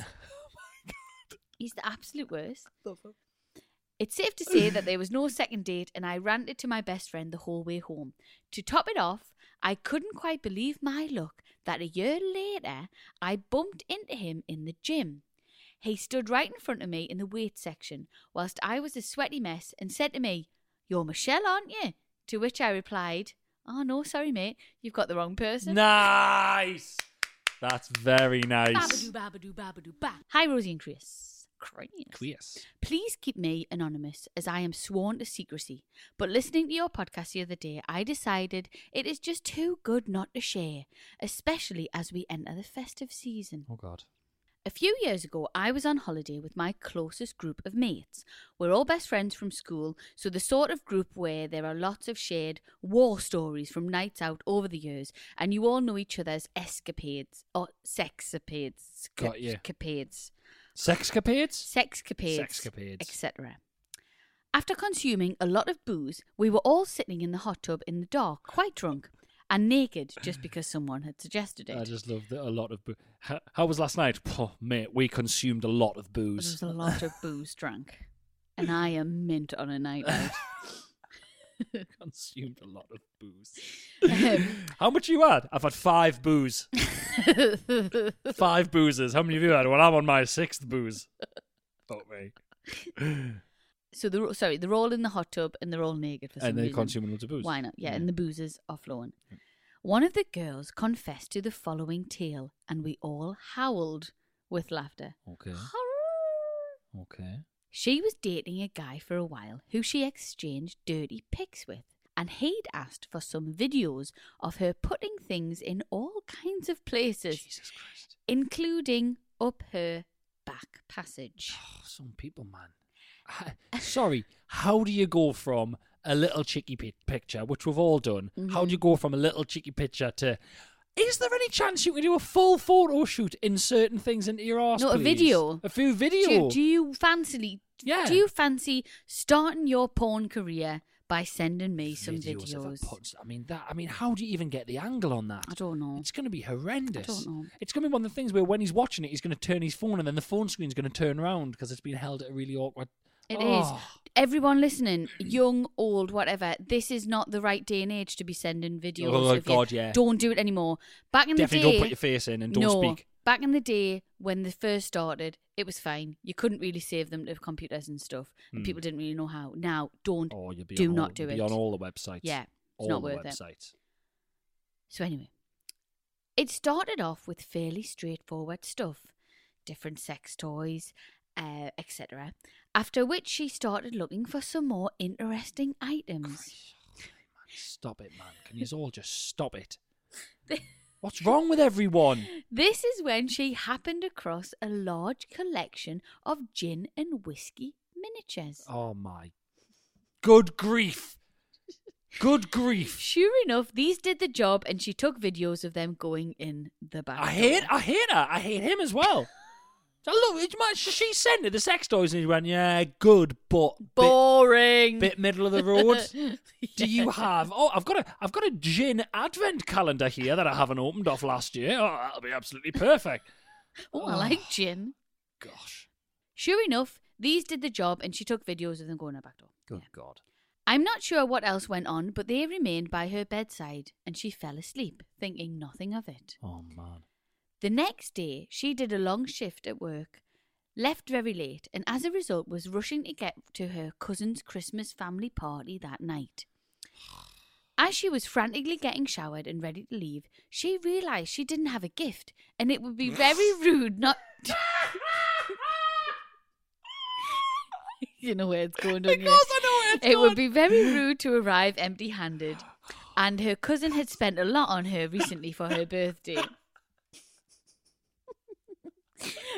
He's the absolute worst. It's safe to say that there was no second date and I ranted to my best friend the whole way home. To top it off, I couldn't quite believe my luck that a year later, I bumped into him in the gym. He stood right in front of me in the weight section whilst I was a sweaty mess and said to me, "You're Michelle, aren't you?" To which I replied, "Oh no, sorry mate, you've got the wrong person." Nice. That's very nice. Babadoo, babadoo, babadoo, ba. Hi Rosie and Chris. Chris. Please keep me anonymous as I am sworn to secrecy. But listening to your podcast the other day, I decided it is just too good not to share, especially as we enter the festive season. Oh God. A few years ago, I was on holiday with my closest group of mates. We're all best friends from school, so the sort of group where there are lots of shared war stories from nights out over the years, and you all know each other's escapades or sexapades. Got you. Capades. Sexcapades? Sexcapades. Sexcapades. et cetera. After consuming a lot of booze, we were all sitting in the hot tub in the dark, quite drunk, and naked just because someone had suggested it. I just love the, a lot of booze. How, how was last night? Oh, mate, we consumed a lot of There booze. was a lot of booze drunk, and I am mint on a night out. Consumed a lot of booze. Um, How much you had? I've had five booze. Five boozes. How many have you had? Well, I'm on my sixth booze. Not me. So they're sorry, they're all in the hot tub and they're all naked for some And they're reason. consuming loads of booze. Why not? Yeah, Yeah. and the boozers are flowing. One of the girls confessed to the following tale, and we all howled with laughter. Okay. Okay. She was dating a guy for a while who she exchanged dirty pics with, and he'd asked for some videos of her putting things in all kinds of places, Jesus Christ. including up her back passage. Oh, some people, man. I- Sorry, how do you go from a little cheeky pi- picture, which we've all done, how do you go from a little cheeky picture to... Is there any chance you can do a full photo shoot, insert things into your arse, No, a please? video. A few video. Do you, do you fancy? Yeah. Do you fancy starting your porn career by sending me some Videos of a videos? punch. I mean, that. I mean, how do you even get the angle on that? I don't know. It's going to be horrendous. I don't know. It's going to be one of the things where when he's watching it, he's going to turn his phone and then the phone screen's going to turn around because it's been held at a really awkward... It is. Oh. Everyone listening, young, old, whatever, this is not the right day and age to be sending videos. Oh, of God, you. yeah. Don't do it anymore. Back in Definitely the day, don't put your face in and don't no, speak. Back in the day when they first started, it was fine. You couldn't really save them to computers and stuff, and Hmm. people didn't really know how. Now, don't. Oh, you'll be do on not all, do you'll it. Be on all the websites. Yeah, it's all not the worth it. websites. So anyway, it started off with fairly straightforward stuff, different sex toys, uh, et cetera. After which she started looking for some more interesting items. Stop it, man. Can you all just stop it? What's wrong with everyone? This is when she happened across a large collection of gin and whiskey miniatures. Oh, my. Good grief. Good grief. Sure enough, these did the job, and she took videos of them going in the back. I hate door. I hate her. I hate him as well. So look, it's much she sent her the sex toys and he went, yeah, good, but bit, Boring. bit middle of the road. Do you have? Oh, I've got a I've got a gin advent calendar here that I haven't opened off last year. Oh, that'll be absolutely perfect. Oh, I like gin. Gosh, Sure enough, these did the job, and she took videos of them going in the back door. good God. I'm not sure what else went on, but they remained by her bedside, and she fell asleep, thinking nothing of it. Oh man. The next day, she did a long shift at work, left very late, and as a result was rushing to get to her cousin's Christmas family party that night. As she was frantically getting showered and ready to leave, she realised she didn't have a gift, and it would be very rude not to... You know where it's going, don't you? Of course I know where it's It going. would be very rude to arrive empty-handed, and her cousin had spent a lot on her recently for her birthday.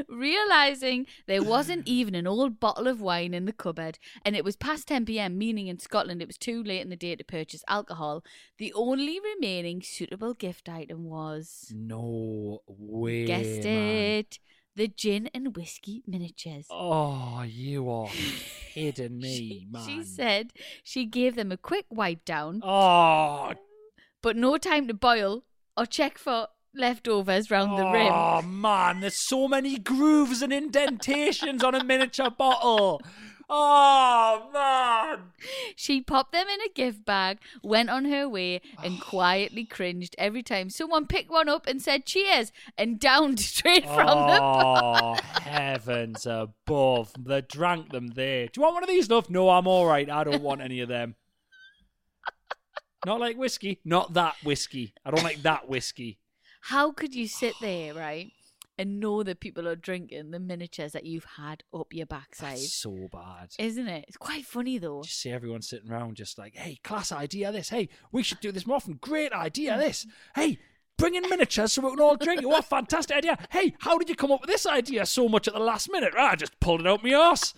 Realising there wasn't even an old bottle of wine in the cupboard and it was past ten p.m, meaning in Scotland it was too late in the day to purchase alcohol, the only remaining suitable gift item was... No way, Guessed man. it. The gin and whiskey miniatures. Oh, you are kidding me, she, man. she said she gave them a quick wipe down, Oh, but no time to boil or check for leftovers round the rim. Oh, man, there's so many grooves and indentations on a miniature bottle. Oh, man. She popped them in a gift bag, went on her way, and quietly cringed every time someone picked one up and said cheers and downed straight from the Oh, heavens above. They drank them there. Do you want one of these, love? No, I'm all right. I don't want any of them. Not like whiskey. Not that whiskey. I don't like that whiskey. How could you sit there, right, and know that people are drinking the miniatures that you've had up your backside? That's so bad. Isn't it? It's quite funny, though. Just see everyone sitting around just like, hey, class idea this. Hey, we should do this more often. Great idea this. Hey, bring in miniatures so we can all drink it. What a fantastic idea. Hey, how did you come up with this idea so much at the last minute? Ah, I just pulled it out my arse.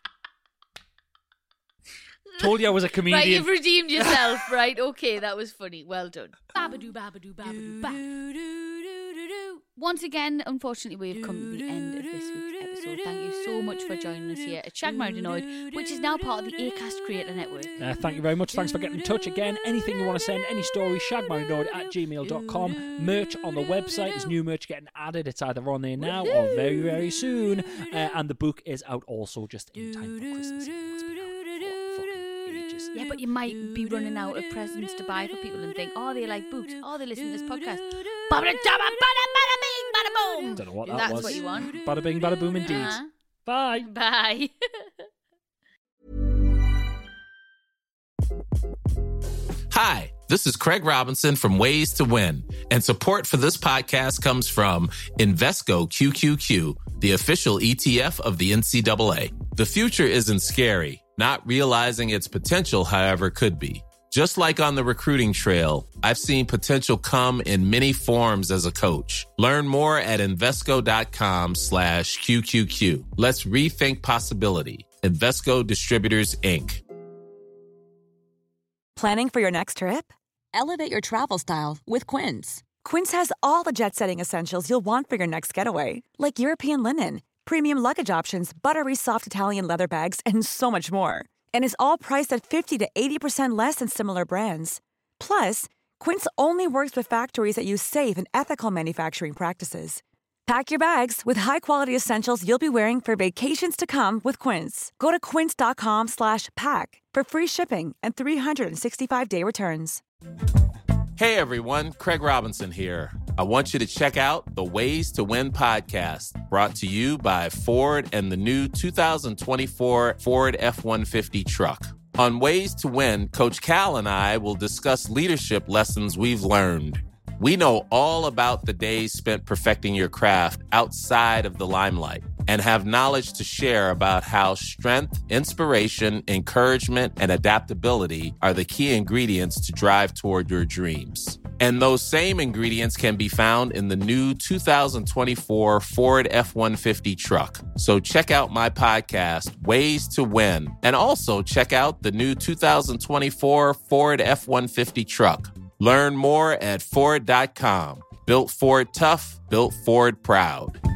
Told you I was a comedian. Right, you've redeemed yourself, right? Okay, that was funny. Well done. Babadoo, babadoo, babadoo, ba. Once again, unfortunately, we've come to the end of this week's episode. Thank you so much for joining us here at Shag Married Annoyed, which is now part of the Acast Creator Network. Uh, thank you very much. Thanks for getting in touch again. Anything you want to send, any stories, shagmarriedanoid at gmail dot com. Merch on the website. There's new merch getting added. It's either on there now or very, very soon. Uh, and the book is out also just in time for Christmas. It's been out for fucking ages. Yeah, but you might be running out of presents to buy for people and think, oh, they like books. Oh, they listen to this podcast. Bada bada bada bing, bada boom. Don't know what that That's was. what you want. Bada bing, bada boom indeed. Uh-huh. Bye. Bye. Hi, this is Craig Robinson from Ways to Win, and support for this podcast comes from Invesco Q Q Q, the official E T F of the N C double A. The future isn't scary. Not realizing its potential, however, could be. Just like on the recruiting trail, I've seen potential come in many forms as a coach. Learn more at Invesco.com slash QQQ. Let's rethink possibility. Invesco Distributors, Incorporated. Planning for your next trip? Elevate your travel style with Quince. Quince has all the jet-setting essentials you'll want for your next getaway, like European linen, premium luggage options, buttery soft Italian leather bags, and so much more. And is all priced at fifty to eighty percent less than similar brands. Plus, Quince only works with factories that use safe and ethical manufacturing practices. Pack your bags with high-quality essentials you'll be wearing for vacations to come with Quince. Go to quince.com slash pack for free shipping and three sixty-five day returns. Hey everyone, Craig Robinson here. I want you to check out the Ways to Win podcast, brought to you by Ford and the new two thousand twenty-four Ford F one fifty truck. On Ways to Win, Coach Cal and I will discuss leadership lessons we've learned. We know all about the days spent perfecting your craft outside of the limelight and have knowledge to share about how strength, inspiration, encouragement, and adaptability are the key ingredients to drive toward your dreams. And those same ingredients can be found in the new two thousand twenty-four Ford F one fifty truck. So check out my podcast, Ways to Win, and also check out the new two thousand twenty-four Ford F one fifty truck. Learn more at Ford dot com. Built Ford tough, built Ford proud.